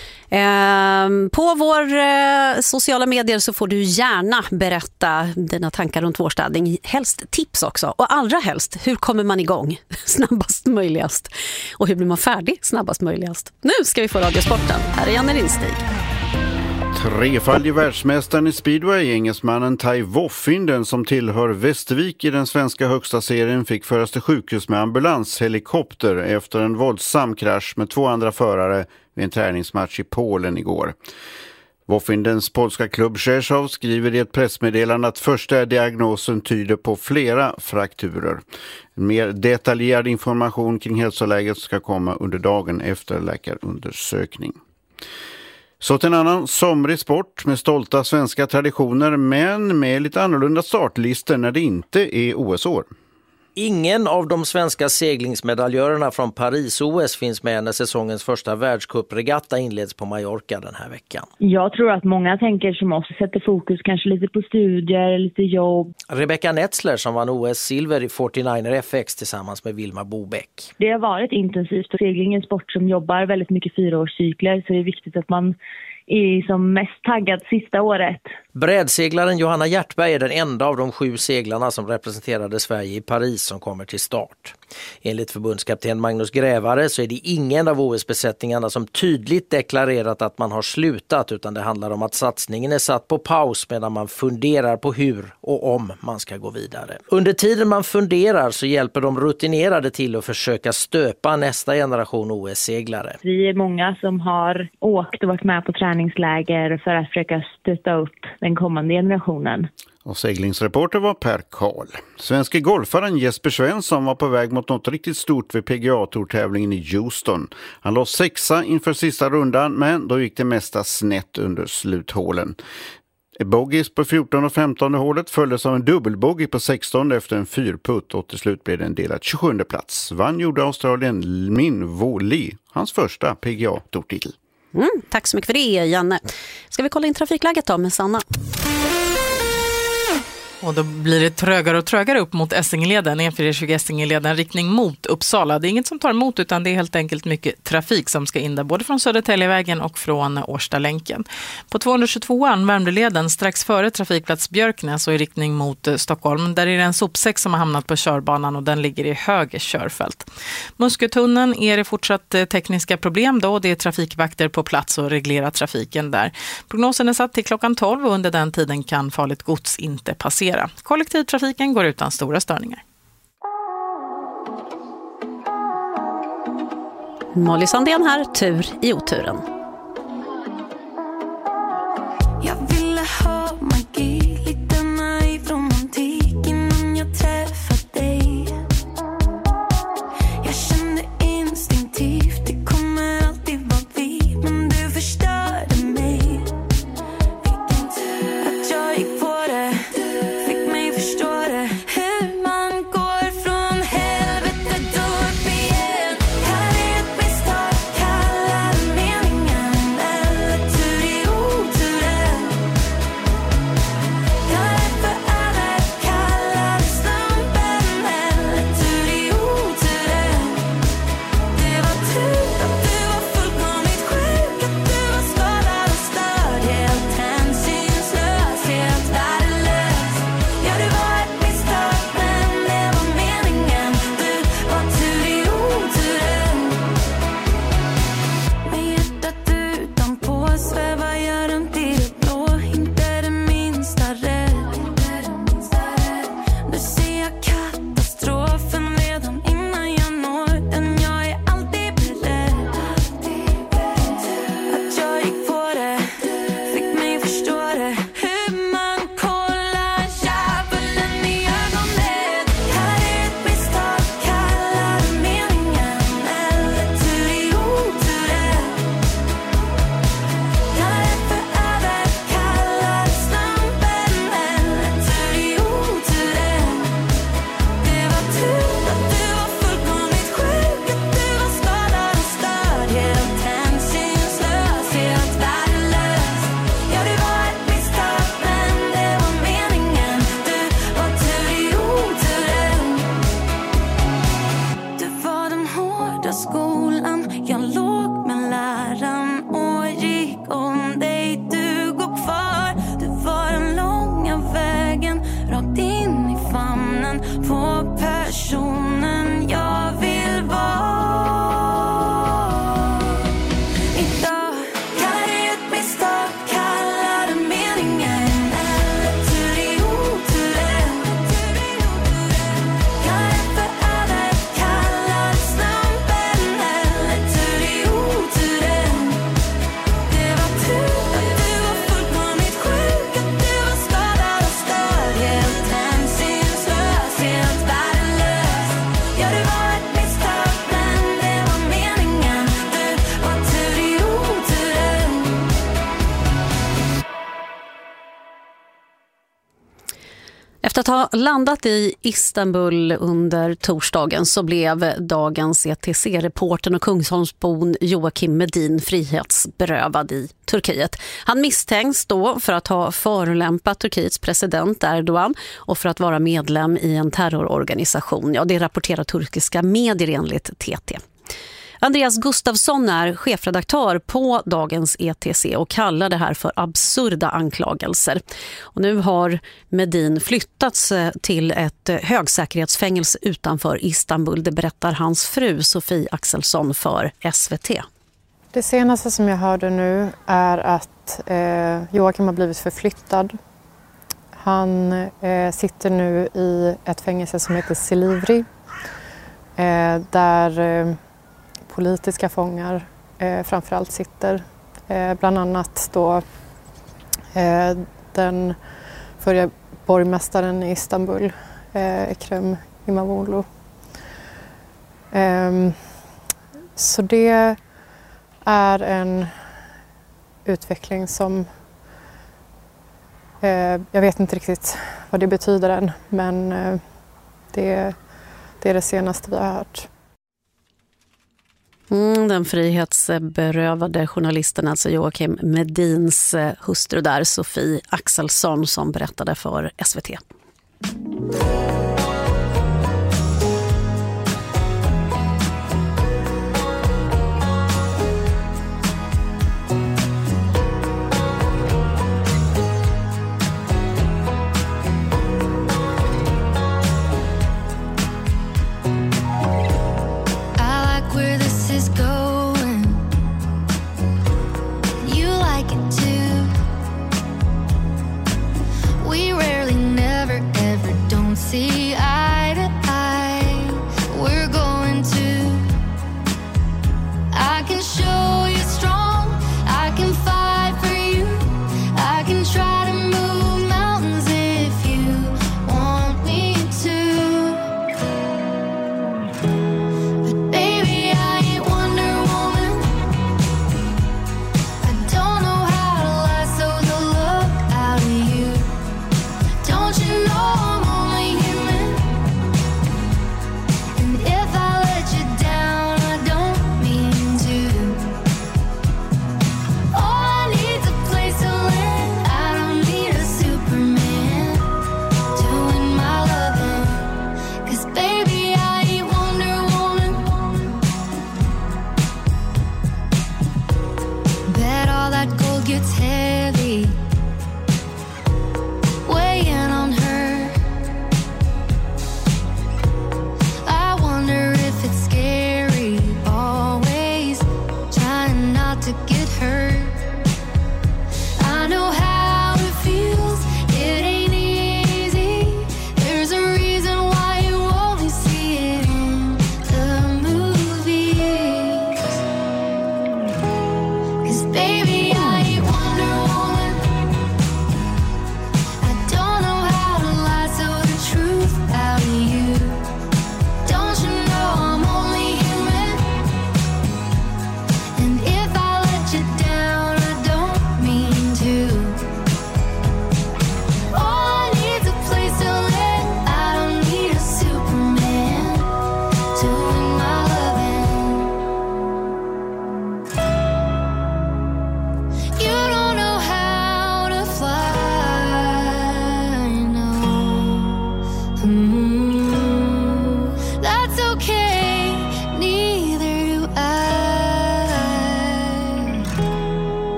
Eh, på vår eh, sociala medier så får du gärna berätta dina tankar runt vårstädning, helst tips också, och allra helst, hur kommer man igång snabbast möjligast och hur blir man färdig snabbast möjligast. Nu ska vi få Radiosporten, här är Janne Rinstig. Trefaldig världsmästaren i speedway, engelsmannen Tai Woffinden som tillhör Västervik i den svenska högsta serien, fick föras till sjukhus med ambulanshelikopter efter en våldsam krasch med två andra förare vid en träningsmatch i Polen igår. Woffindens polska klubb Rzeszów skriver i ett pressmeddelande att första diagnosen tyder på flera frakturer. Mer detaljerad information kring hälsoläget ska komma under dagen efter läkarundersökning. Så till en annan somrig sport med stolta svenska traditioner, men med lite annorlunda startlistor när det inte är O S-år. Ingen av de svenska seglingsmedaljörerna från Paris-O S finns med när säsongens första världscupregatta inleds på Mallorca den här veckan. Jag tror att många tänker som oss, sätter fokus kanske lite på studier, lite jobb. Rebecca Netzler som vann O S-silver i fyrtionioner F X tillsammans med Vilma Bobeck. Det har varit intensivt och segling är en sport som jobbar väldigt mycket fyraårscykler, så det är viktigt att man är som mest taggad sista året. Brädseglaren Johanna Hjertberg är den enda av de sju seglarna som representerade Sverige i Paris som kommer till start. Enligt förbundskapten Magnus Grävare så är det ingen av O S-besättningarna som tydligt deklarerat att man har slutat, utan det handlar om att satsningen är satt på paus medan man funderar på hur och om man ska gå vidare. Under tiden man funderar så hjälper de rutinerade till att försöka stöpa nästa generation O S-seglare. Vi är många som har åkt och varit med på träningsläger för att försöka stötta upp den kommande generationen. Och seglingsreporter var Per Karl. Svenske golfaren Jesper Svensson var på väg mot något riktigt stort vid P G A-tourtävlingen i Houston. Han låg sexa inför sista rundan, men då gick det mesta snett under sluthålen. Bogies på fjortonde och femtonde hålet följdes av en dubbelbogey på sextonde efter en fyrputt, och till slut blev det en delad tjugosjunde plats. Vann gjorde Australien Min Woo Lee, hans första P G A-tourtitel. Mm, tack så mycket för det, Janne. Ska vi kolla in trafikläget då med Sanna? Och då blir det trögare och trögare upp mot Essingeleden, E fyra tjugo Essingeleden, riktning mot Uppsala. Det är inget som tar emot, utan det är helt enkelt mycket trafik som ska in där, både från Södertäljevägen och från Årstalänken. På tvåhundratjugotvåan Värmdöleden strax före trafikplats Björknäs och i riktning mot Stockholm. Där är det en sopsäck som har hamnat på körbanan och den ligger i höger körfält. Muskötunneln är det fortsatt tekniska problem då, och det är trafikvakter på plats och reglerar trafiken där. Prognosen är satt till klockan tolv och under den tiden kan farligt gods inte passera. Kollektivtrafiken går utan stora störningar. Molly Sandén här, tur i oturen. Jag ville ha magi, lite naiv romantik innan jag träffade dig. Jag kände instinktivt, det kommer alltid vara vi, men du förstörde mig. Att jag gick på det, fick mig förstå det. Hur man går från helvetet upp igen. Här är ett misstag, kalla det meningen. Efter att ha landat i Istanbul under torsdagen så blev dagens E T C-reportern och Kungsholmsbon Joakim Medin frihetsberövad i Turkiet. Han misstänks då för att ha förolämpat Turkiets president Erdogan och för att vara medlem i en terrororganisation. Ja, det rapporterar turkiska medier enligt T T. Andreas Gustafsson är chefredaktör på dagens E T C och kallar det här för absurda anklagelser. Och nu har Medin flyttats till ett högsäkerhetsfängelse utanför Istanbul. Det berättar hans fru Sofie Axelsson för S V T. Det senaste som jag hörde nu är att eh, Joakim har blivit förflyttad. Han eh, sitter nu i ett fängelse som heter Silivri eh, där eh, politiska fångar eh, framförallt sitter. Eh, bland annat då eh, den förra borgmästaren i Istanbul, eh, Ekrem İmamoğlu. Eh, så det är en utveckling som eh, jag vet inte riktigt vad det betyder än, men eh, det, det är det senaste vi har hört. Mm, den frihetsberövade journalisten, alltså Joakim Medins hustru där, Sofie Axelsson, som berättade för S V T. See eye to eye, we're going to. I can show you strong, I can fight for you, I can try to move mountains if you want me to. But baby, I ain't Wonder Woman. I don't know how to lasso the look out of you. Don't you know? Gets heavy, weighing on her. I wonder if it's scary, always trying not to get hurt. I know how it feels, it ain't easy. There's a reason why you only see it in the movies. 'Cause baby,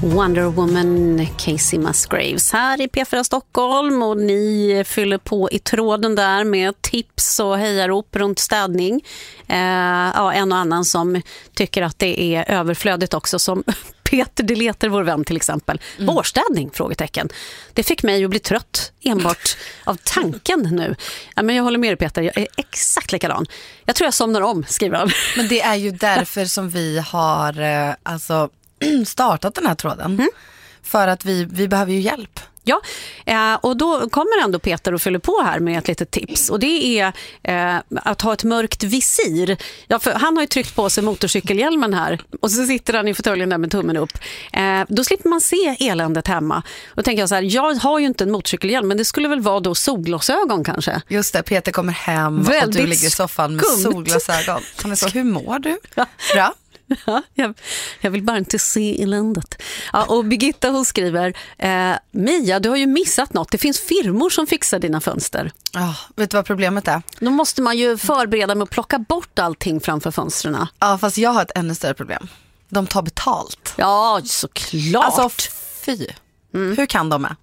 Wonder Woman, Casey Musgraves här i P fyra Stockholm, och ni fyller på i tråden där med tips och hejarop runt städning. Eh, ja, en och annan som tycker att det är överflödigt också, som Peter Deleter, vår vän till exempel. Mm. Vårstädning, frågetecken. Det fick mig att bli trött enbart av tanken nu. Ja, men jag håller med dig, Peter, jag är exakt likadan. Jag tror jag somnar om, skriver han. Men det är ju därför som vi har eh, alltså startat den här tråden. Mm. För att vi, vi behöver ju hjälp. Ja, eh, och då kommer ändå Peter och fyller på här med ett litet tips. Och det är eh, att ha ett mörkt visir. Ja, för han har ju tryckt på sig motorcykelhjälmen här. Och så sitter han i fåtöljen där med tummen upp. Eh, då slipper man se eländet hemma. Och tänker jag så här, jag har ju inte en motorcykelhjälm, men det skulle väl vara då solglasögon kanske. Just det, Peter kommer hem väldigt och du ligger i soffan med skumt. solglasögon. Han är så, hur mår du? Bra. Ja, jag, jag vill bara inte se eländet. Ja, och Birgitta, hon skriver eh, Mia, du har ju missat något. Det finns firmor som fixar dina fönster. Oh, vet du vad problemet är? Då måste man ju förbereda med att plocka bort allting framför fönstren. Ja, fast jag har ett ännu större problem. De tar betalt. Ja, såklart. Alltså, fy. Mm. Hur kan de med?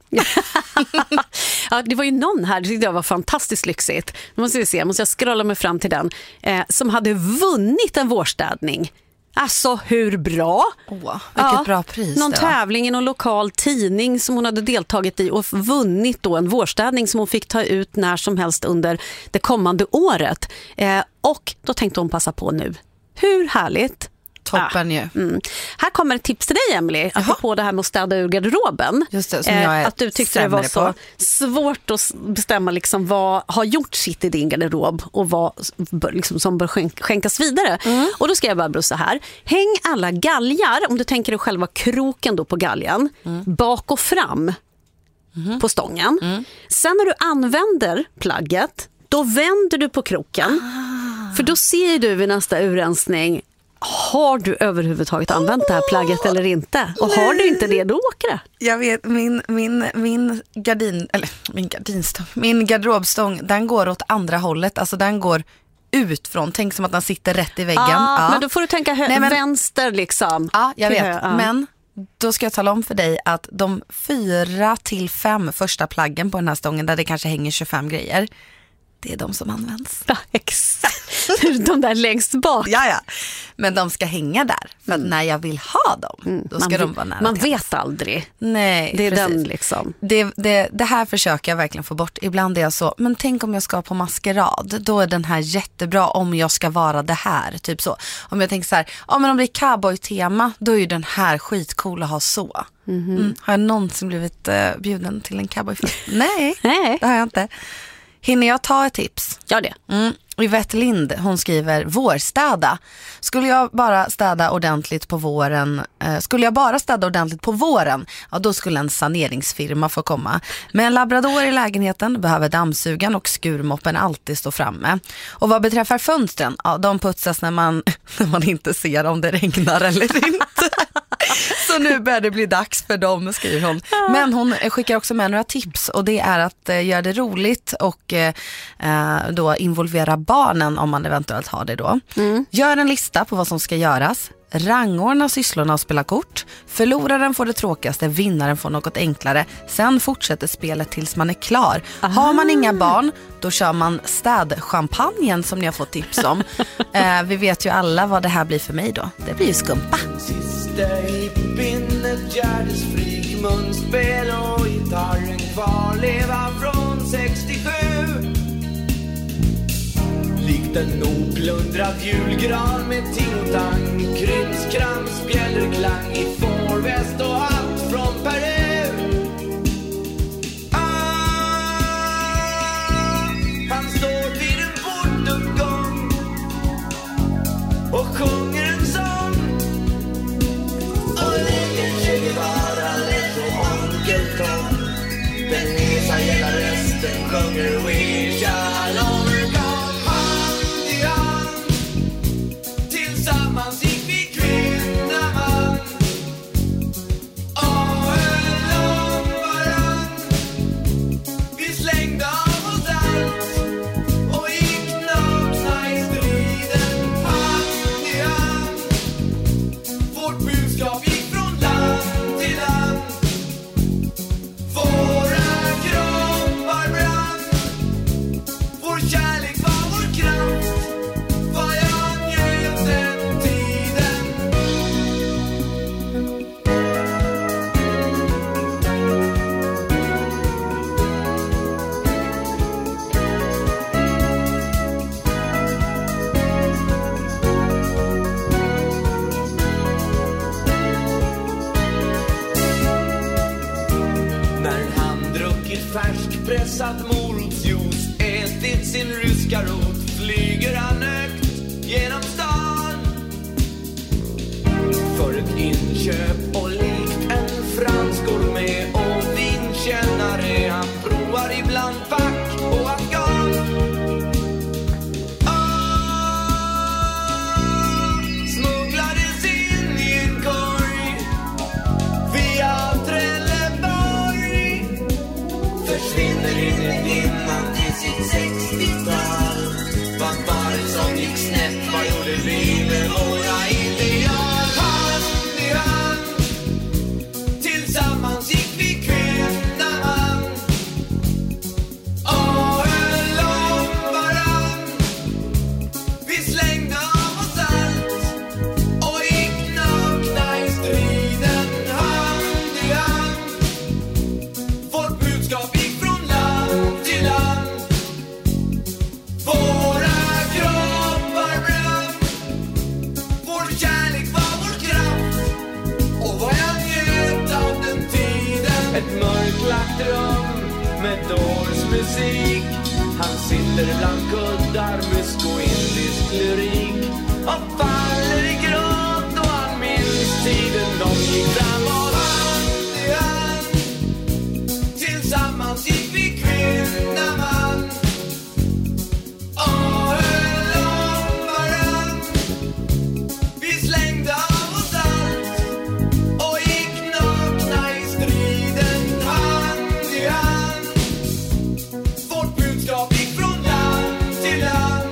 Ja, det var ju någon här, det tyckte jag var fantastiskt lyxigt. Nu måste vi se, måste jag scrolla mig fram till den. Eh, som hade vunnit en vårstädning. Alltså, hur bra? Åh, vilket ja, bra pris. Någon det tävling i någon lokal tidning som hon hade deltagit i och vunnit då en vårstädning som hon fick ta ut när som helst under det kommande året. Eh, och då tänkte hon passa på nu. Hur härligt? Toppen ju. Mm. Här kommer ett tips till dig, Emily, apropå det här med att städa ur garderoben. Just det, som jag är eh, att du tyckte det var så på. svårt att bestämma liksom vad har gjort sitt i din garderob och vad liksom, som bör skänk- skänkas vidare. Mm. Och då ska jag bara brusa här. Häng alla galgar, om du tänker dig själva kroken då på galgen, mm. bak och fram mm. på stången. Mm. Sen när du använder plagget, då vänder du på kroken. Ah. För då ser du vid nästa urrensning, har du överhuvudtaget använt det här plagget eller inte? Och har du inte det, då åker det. Jag vet, min, min, min gardin, eller min gardinstång, min garderobstång, den går åt andra hållet. Alltså den går ut från, tänk som att den sitter rätt i väggen. Ah, ja. Men då får du tänka hö- Nej, men, vänster liksom. Ja, jag vet. Hö- ja. Men då ska jag tala om för dig att de fyra till fem första plaggen på den här stången, där det kanske hänger tjugofem grejer, det är de som används. Ja, exakt. De där längst bak. Ja, ja. Men de ska hänga där. För mm. när jag vill ha dem, mm. då ska man de vara nära. Man vet aldrig. Nej, det är precis. den liksom. Det, det, det här försöker jag verkligen få bort. Ibland är jag så, men tänk om jag ska på maskerad. Då är den här jättebra om jag ska vara det här. Typ så. Om jag tänker så här, ja, men om det är cowboy-tema, då är ju den här skitcool att ha så. Mm-hmm. Mm. Har jag någonsin blivit uh, bjuden till en cowboyfest? Nej, Nej, det har jag inte. Hinner jag ta ett tips? Ja, det. Mm. Yvette Lind, hon skriver vårstäda. Skulle jag bara städa ordentligt på våren, eh, skulle jag bara städa ordentligt på våren, ja, då skulle en saneringsfirma få komma. Med en labrador i lägenheten behöver dammsugan och skurmoppen alltid stå framme. Och vad beträffar fönstren, ja, de putsas när man, när man inte ser om det regnar eller inte. Så nu börjar det bli dags för dem, skriver hon. Men hon skickar också med några tips, och det är att eh, göra det roligt och eh, då involvera barnen om man eventuellt har det då. Mm. Gör en lista på vad som ska göras. Rangordna sysslorna och spela kort. Förloraren får det tråkigaste, vinnaren får något enklare. Sen fortsätter spelet tills man är klar. Aha. Har man inga barn, då kör man städchampagnen som ni har fått tips om. eh, vi vet ju alla vad det här blir för mig då. Det blir ju skumpa. Sista hippin, ett gärdesfrik munspel och gitarren kvarleva från sextiosju. Likt en oplundrad julgran med ting och tang, krimskrams, bjällerklang i fårväst och hatt från Peru. Ah, han står vid en portuppgång och sjunger en sång. Och lägger sig vara lätt och onkel Tom. Den nesa hela rösten sjunger We shall overcome. Tillsammans gick vi kvinna man och höll om varann. Vi slängde av oss allt och gick nakna i striden. Hand i pressad morotsjuice, ätit sin ryska rot, flyger han högt genom stan för ett inköp och likt en fransk gourmet och vinkännare han provar ibland pack och afghan. Ah, smugglades in i en korg via Trelleborg, försvinner in i dimman till sitt sextiotal. Vad var det som gick snett? Vad gjorde vi med våra ideal? Hand i hand, tillsammans gick vi kvinna man och höll om varann. Vi slängde av oss allt och gick nakna i striden. Hand i hand, vårt budskap gick från land till land. Våra kroppar brann, vår kärlek var vår kraft. Och vad jag njöt av den tiden. Ett mörklagt rum med Doors musik. Han sitter bland kuddar, mysk och indisk lyrik och faller i gråt och han minns tiden de gick framåt. Hand i hand, tillsammans gick vi kvinna man och höll om varann. Vi slängde av oss allt och gick nakna i striden. Hand i hand, vårt budskap gick från land till land.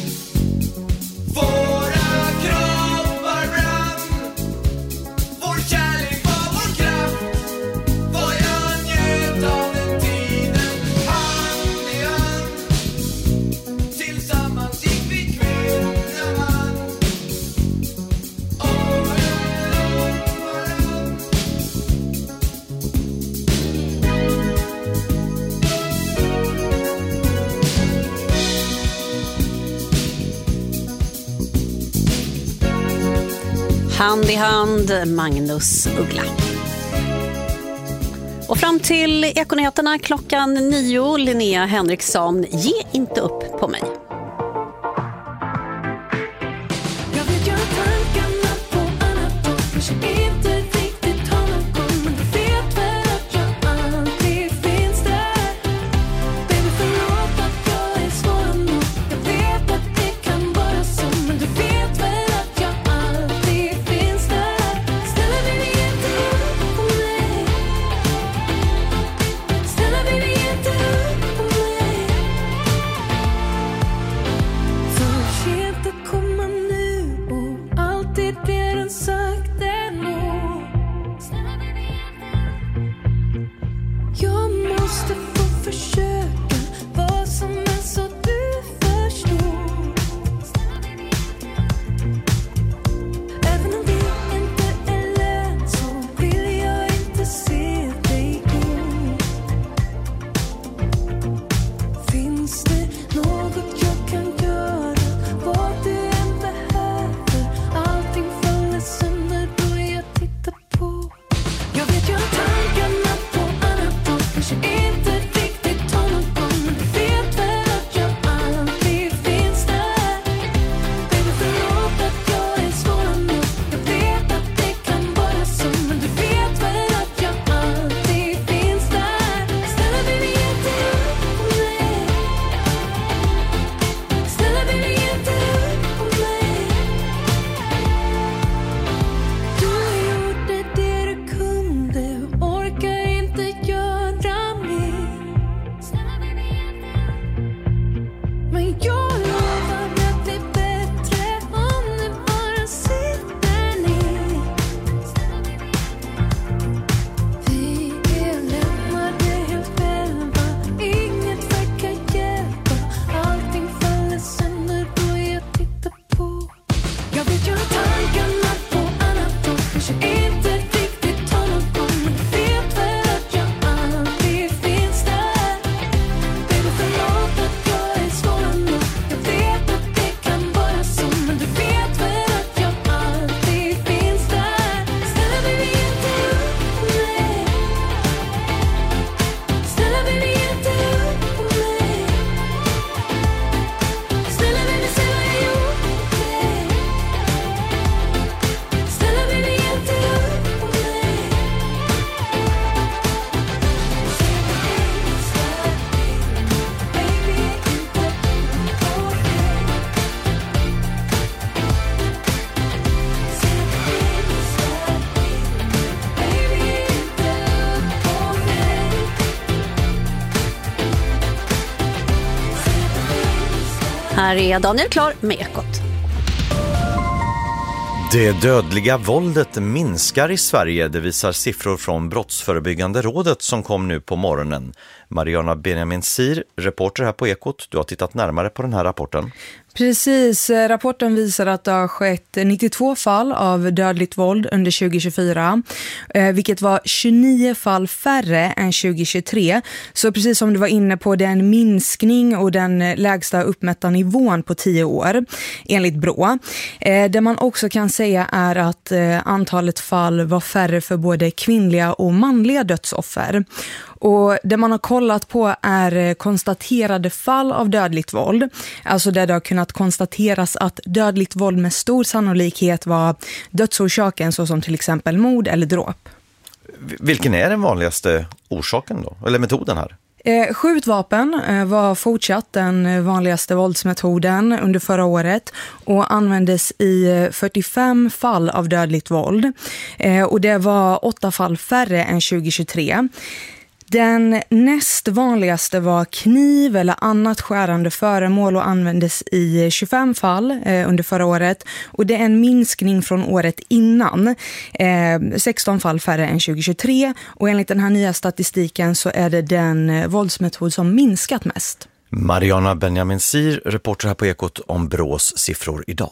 Våra kroppar brann, vår kärlek var vår kraft. Vad jag njöt av den tiden. Hand i hand, tillsammans gick vi kvinna man och höll om varann. Hand i hand, Magnus Uggla. Och fram till Ekonyheterna klockan nio, Linnea Henriksson, ge inte upp på mig. Jag vet jag tankarna på annat och kanske inte riktigt har någon gång, men du vet väl att jag alltid finns där. Baby, förlåt att jag är svår nog. Jag vet att det kan vara så, men du vet väl att jag alltid finns där. Snälla baby, ge inte upp på mig. Snälla baby, ge inte upp på mig. Här är Daniel Klar med Ekot. Det dödliga våldet minskar i Sverige, det visar siffror från Brottsförebyggande rådet som kom nu på morgonen. Mariana Benjamin-Sir, reporter här på Ekot, du har tittat närmare på den här rapporten. Precis, rapporten visar att det har skett nittiotvå fall av dödligt våld under tjugo tjugofyra, vilket var tjugonio fall färre än tjugo tjugotre. Så precis som du var inne på, det är en minskning och den lägsta uppmätta nivån på tio år, enligt Brå. Det man också kan säga är att antalet fall var färre för både kvinnliga och manliga dödsoffer. Och det man har kollat på är konstaterade fall av dödligt våld. Alltså där det har kunnat konstateras att dödligt våld med stor sannolikhet var dödsorsaken, såsom till exempel mord eller dråp. Vilken är den vanligaste orsaken då? Eller metoden här? Eh, skjutvapen eh, var fortsatt den vanligaste våldsmetoden under förra året och användes i fyrtiofem fall av dödligt våld. Eh, och det var åtta fall färre än tjugo tjugotre. Den näst vanligaste var kniv eller annat skärande föremål och användes i tjugofem fall eh, under förra året. Och det är en minskning från året innan. Eh, sexton fall färre än tjugo tjugotre. Och enligt den här nya statistiken så är det den eh, våldsmetod som minskat mest. Mariana Benjamin-Sir, reporter här på Ekot om Brås siffror idag.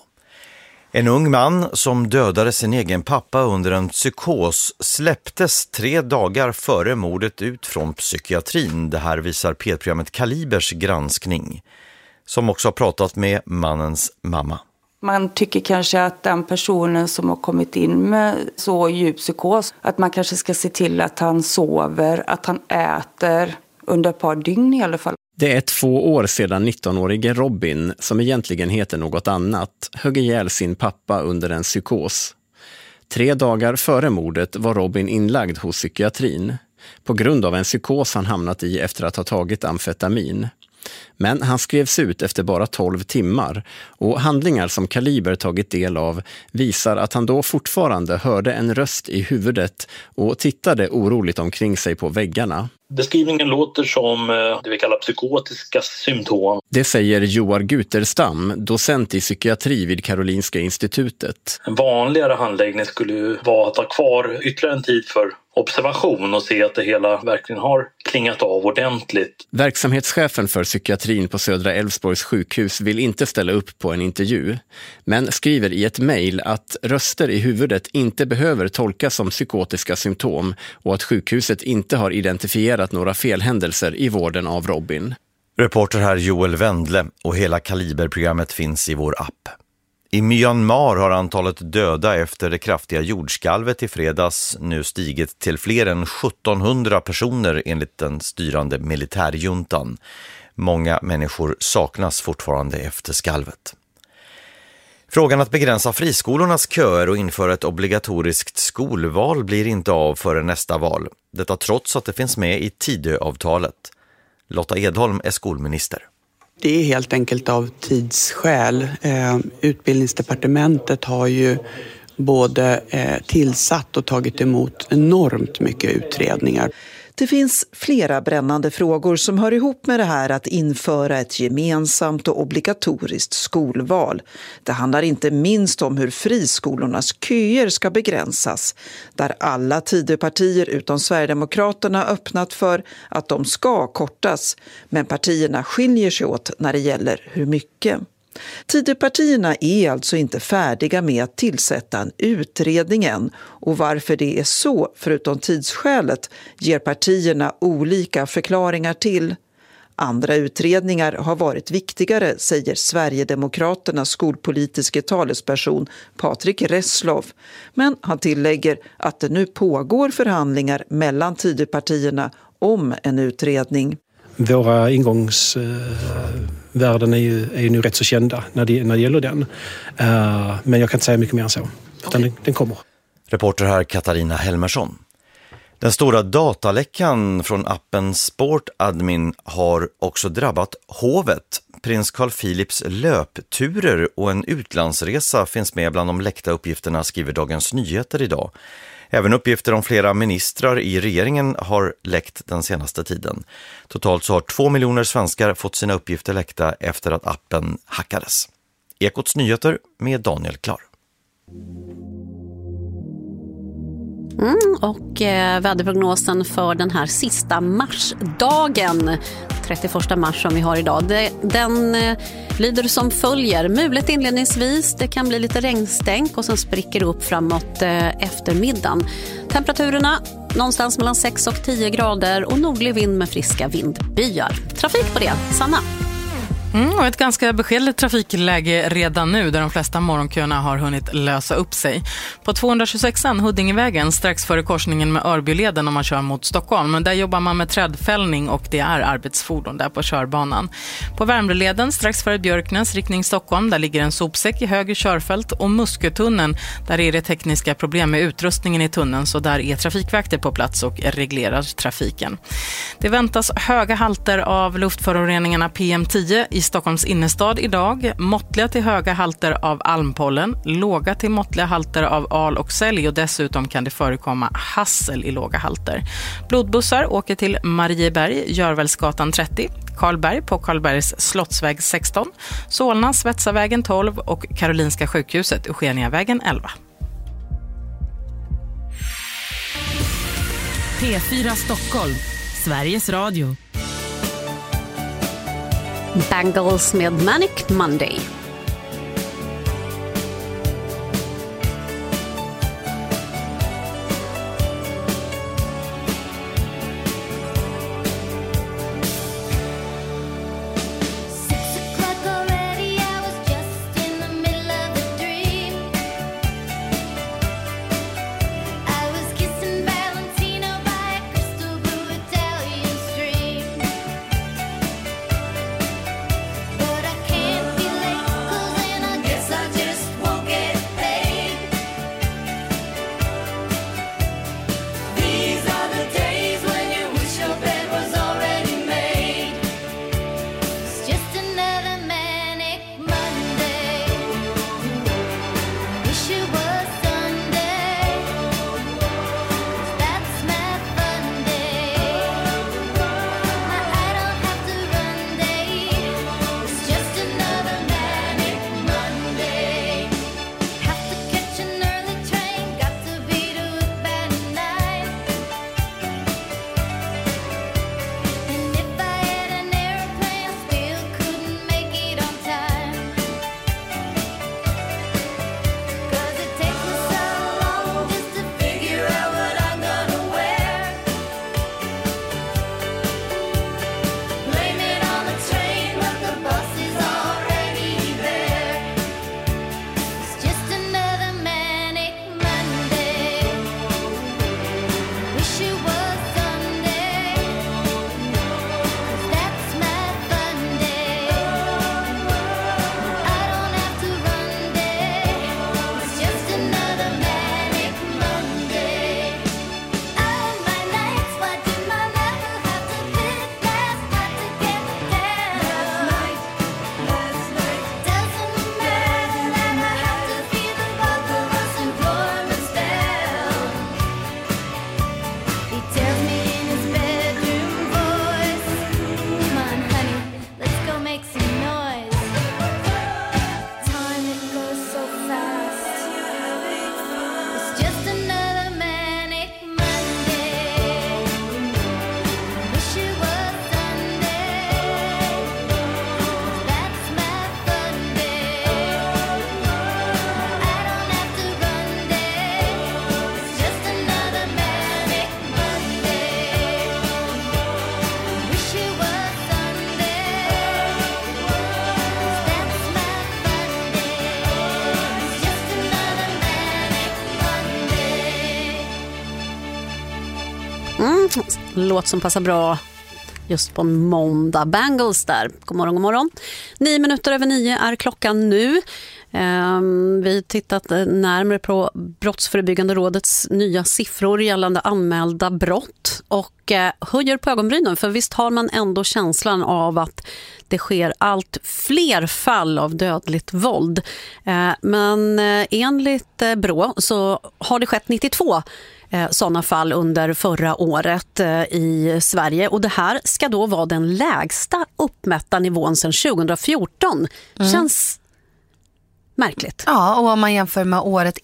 En ung man som dödade sin egen pappa under en psykos släpptes tre dagar före mordet ut från psykiatrin. Det här visar P ett-programmet Kalibers granskning, som också har pratat med mannens mamma. Man tycker kanske att den personen som har kommit in med så djup psykos, att man kanske ska se till att han sover, att han äter under ett par dygn i alla fall. Det är två år sedan nittonårige Robin, som egentligen heter något annat, högg ihjäl sin pappa under en psykos. Tre dagar före mordet var Robin inlagd hos psykiatrin på grund av en psykos han hamnat i efter att ha tagit amfetamin. Men han skrevs ut efter bara tolv timmar och handlingar som Kaliber tagit del av visar att han då fortfarande hörde en röst i huvudet och tittade oroligt omkring sig på väggarna. Beskrivningen låter som det vi kallar psykotiska symptom. Det säger Joar Guterstam, docent i psykiatri vid Karolinska institutet. En vanligare handläggning skulle vara att ha kvar ytterligare en tid för observation och se att det hela verkligen har klingat av ordentligt. Verksamhetschefen för psykiatrin på Södra Älvsborgs sjukhus vill inte ställa upp på en intervju, men skriver i ett mejl att röster i huvudet inte behöver tolkas som psykotiska symptom och att sjukhuset inte har identifierat några felhändelser i vården av Robin. Reporter här Joel Wendle, och hela Kaliberprogrammet finns i vår app. I Myanmar har antalet döda efter det kraftiga jordskalvet i fredags nu stigit till fler än sjuttonhundra personer enligt den styrande militärjuntan. Många människor saknas fortfarande efter skalvet. Frågan att begränsa friskolornas köer och införa ett obligatoriskt skolval blir inte av före nästa val. Detta trots att det finns med i Tidöavtalet. Lotta Edholm är skolminister. Det är helt enkelt av tidsskäl. Eh, Utbildningsdepartementet har ju både eh, tillsatt och tagit emot enormt mycket utredningar. Det finns flera brännande frågor som hör ihop med det här att införa ett gemensamt och obligatoriskt skolval. Det handlar inte minst om hur friskolornas köer ska begränsas, där alla Tidöpartier utom Sverigedemokraterna öppnat för att de ska kortas, men partierna skiljer sig åt när det gäller hur mycket. Tidöpartierna är alltså inte färdiga med att tillsätta en utredning än, och varför det är så, förutom tidsskälet, ger partierna olika förklaringar till. Andra utredningar har varit viktigare, säger Sverigedemokraternas skolpolitiska talesperson Patrik Reslow. Men han tillägger att det nu pågår förhandlingar mellan Tidöpartierna om en utredning. Våra ingångsvärden är ju, är ju nu rätt så kända när det, när det gäller den. Uh, men jag kan inte säga mycket mer än så. Utan den, den kommer. Reporter här Katarina Helmersson. Den stora dataläckan från appen Sportadmin har också drabbat hovet. prins Carl Philips löpturer och en utlandsresa finns med bland de läckta uppgifterna, skriver Dagens Nyheter idag. Även uppgifter om flera ministrar i regeringen har läckt den senaste tiden. Totalt så har två miljoner svenskar fått sina uppgifter läckta efter att appen hackades. Ekots Nyheter med Daniel Klar. Mm, och eh, väderprognosen för den här sista marsdagen, trettioförsta mars som vi har idag, det, den eh, lyder som följer. Mulet inledningsvis, det kan bli lite regnstänk och sen spricker det upp framåt eh, eftermiddagen. Temperaturerna någonstans mellan sex och tio grader och nordlig vind med friska vindbyar. Trafik på det, Sanna. Mm, och ett ganska beskedligt trafikläge redan nu där de flesta morgonköerna har hunnit lösa upp sig. På tvåhundratjugosexan Huddingevägen strax före korsningen med Örbyleden om man kör mot Stockholm. Men där jobbar man med trädfällning och det är arbetsfordon där på körbanan. På Värmdöleden strax före Björknäs riktning Stockholm där ligger en sopsäck i höger körfält och Muskötunneln där är det tekniska problem med utrustningen i tunneln så där är trafikvakter på plats och reglerar trafiken. Det väntas höga halter av luftföroreningarna P M tio i Stockholms innerstad idag, måttliga till höga halter av almpollen, låga till måttliga halter av al och sälj och dessutom kan det förekomma hassel i låga halter. Blodbussar åker till Marieberg, Görvälsgatan trettio, Karlberg på Karlbergs Slottsväg sexton, Solna, Svetsavägen tolv och Karolinska sjukhuset, Eugeniavägen elva. P fyra Stockholm, Sveriges Radio. Bangles med Manic Monday. Mm, låt som passar bra just på en måndag. Bangles där. God morgon, god morgon. Nio minuter över nio är klockan nu. Vi har tittat närmare på Brottsförebyggande rådets nya siffror gällande anmälda brott och höjer på ögonbrynen, för visst har man ändå känslan av att det sker allt fler fall av dödligt våld. Men enligt Brå så har det skett nittiotvå sådana fall under förra året i Sverige, och det här ska då vara den lägsta uppmätta nivån sedan tjugohundrafjorton. Mm. Känns märkligt. Ja, och om man jämför med året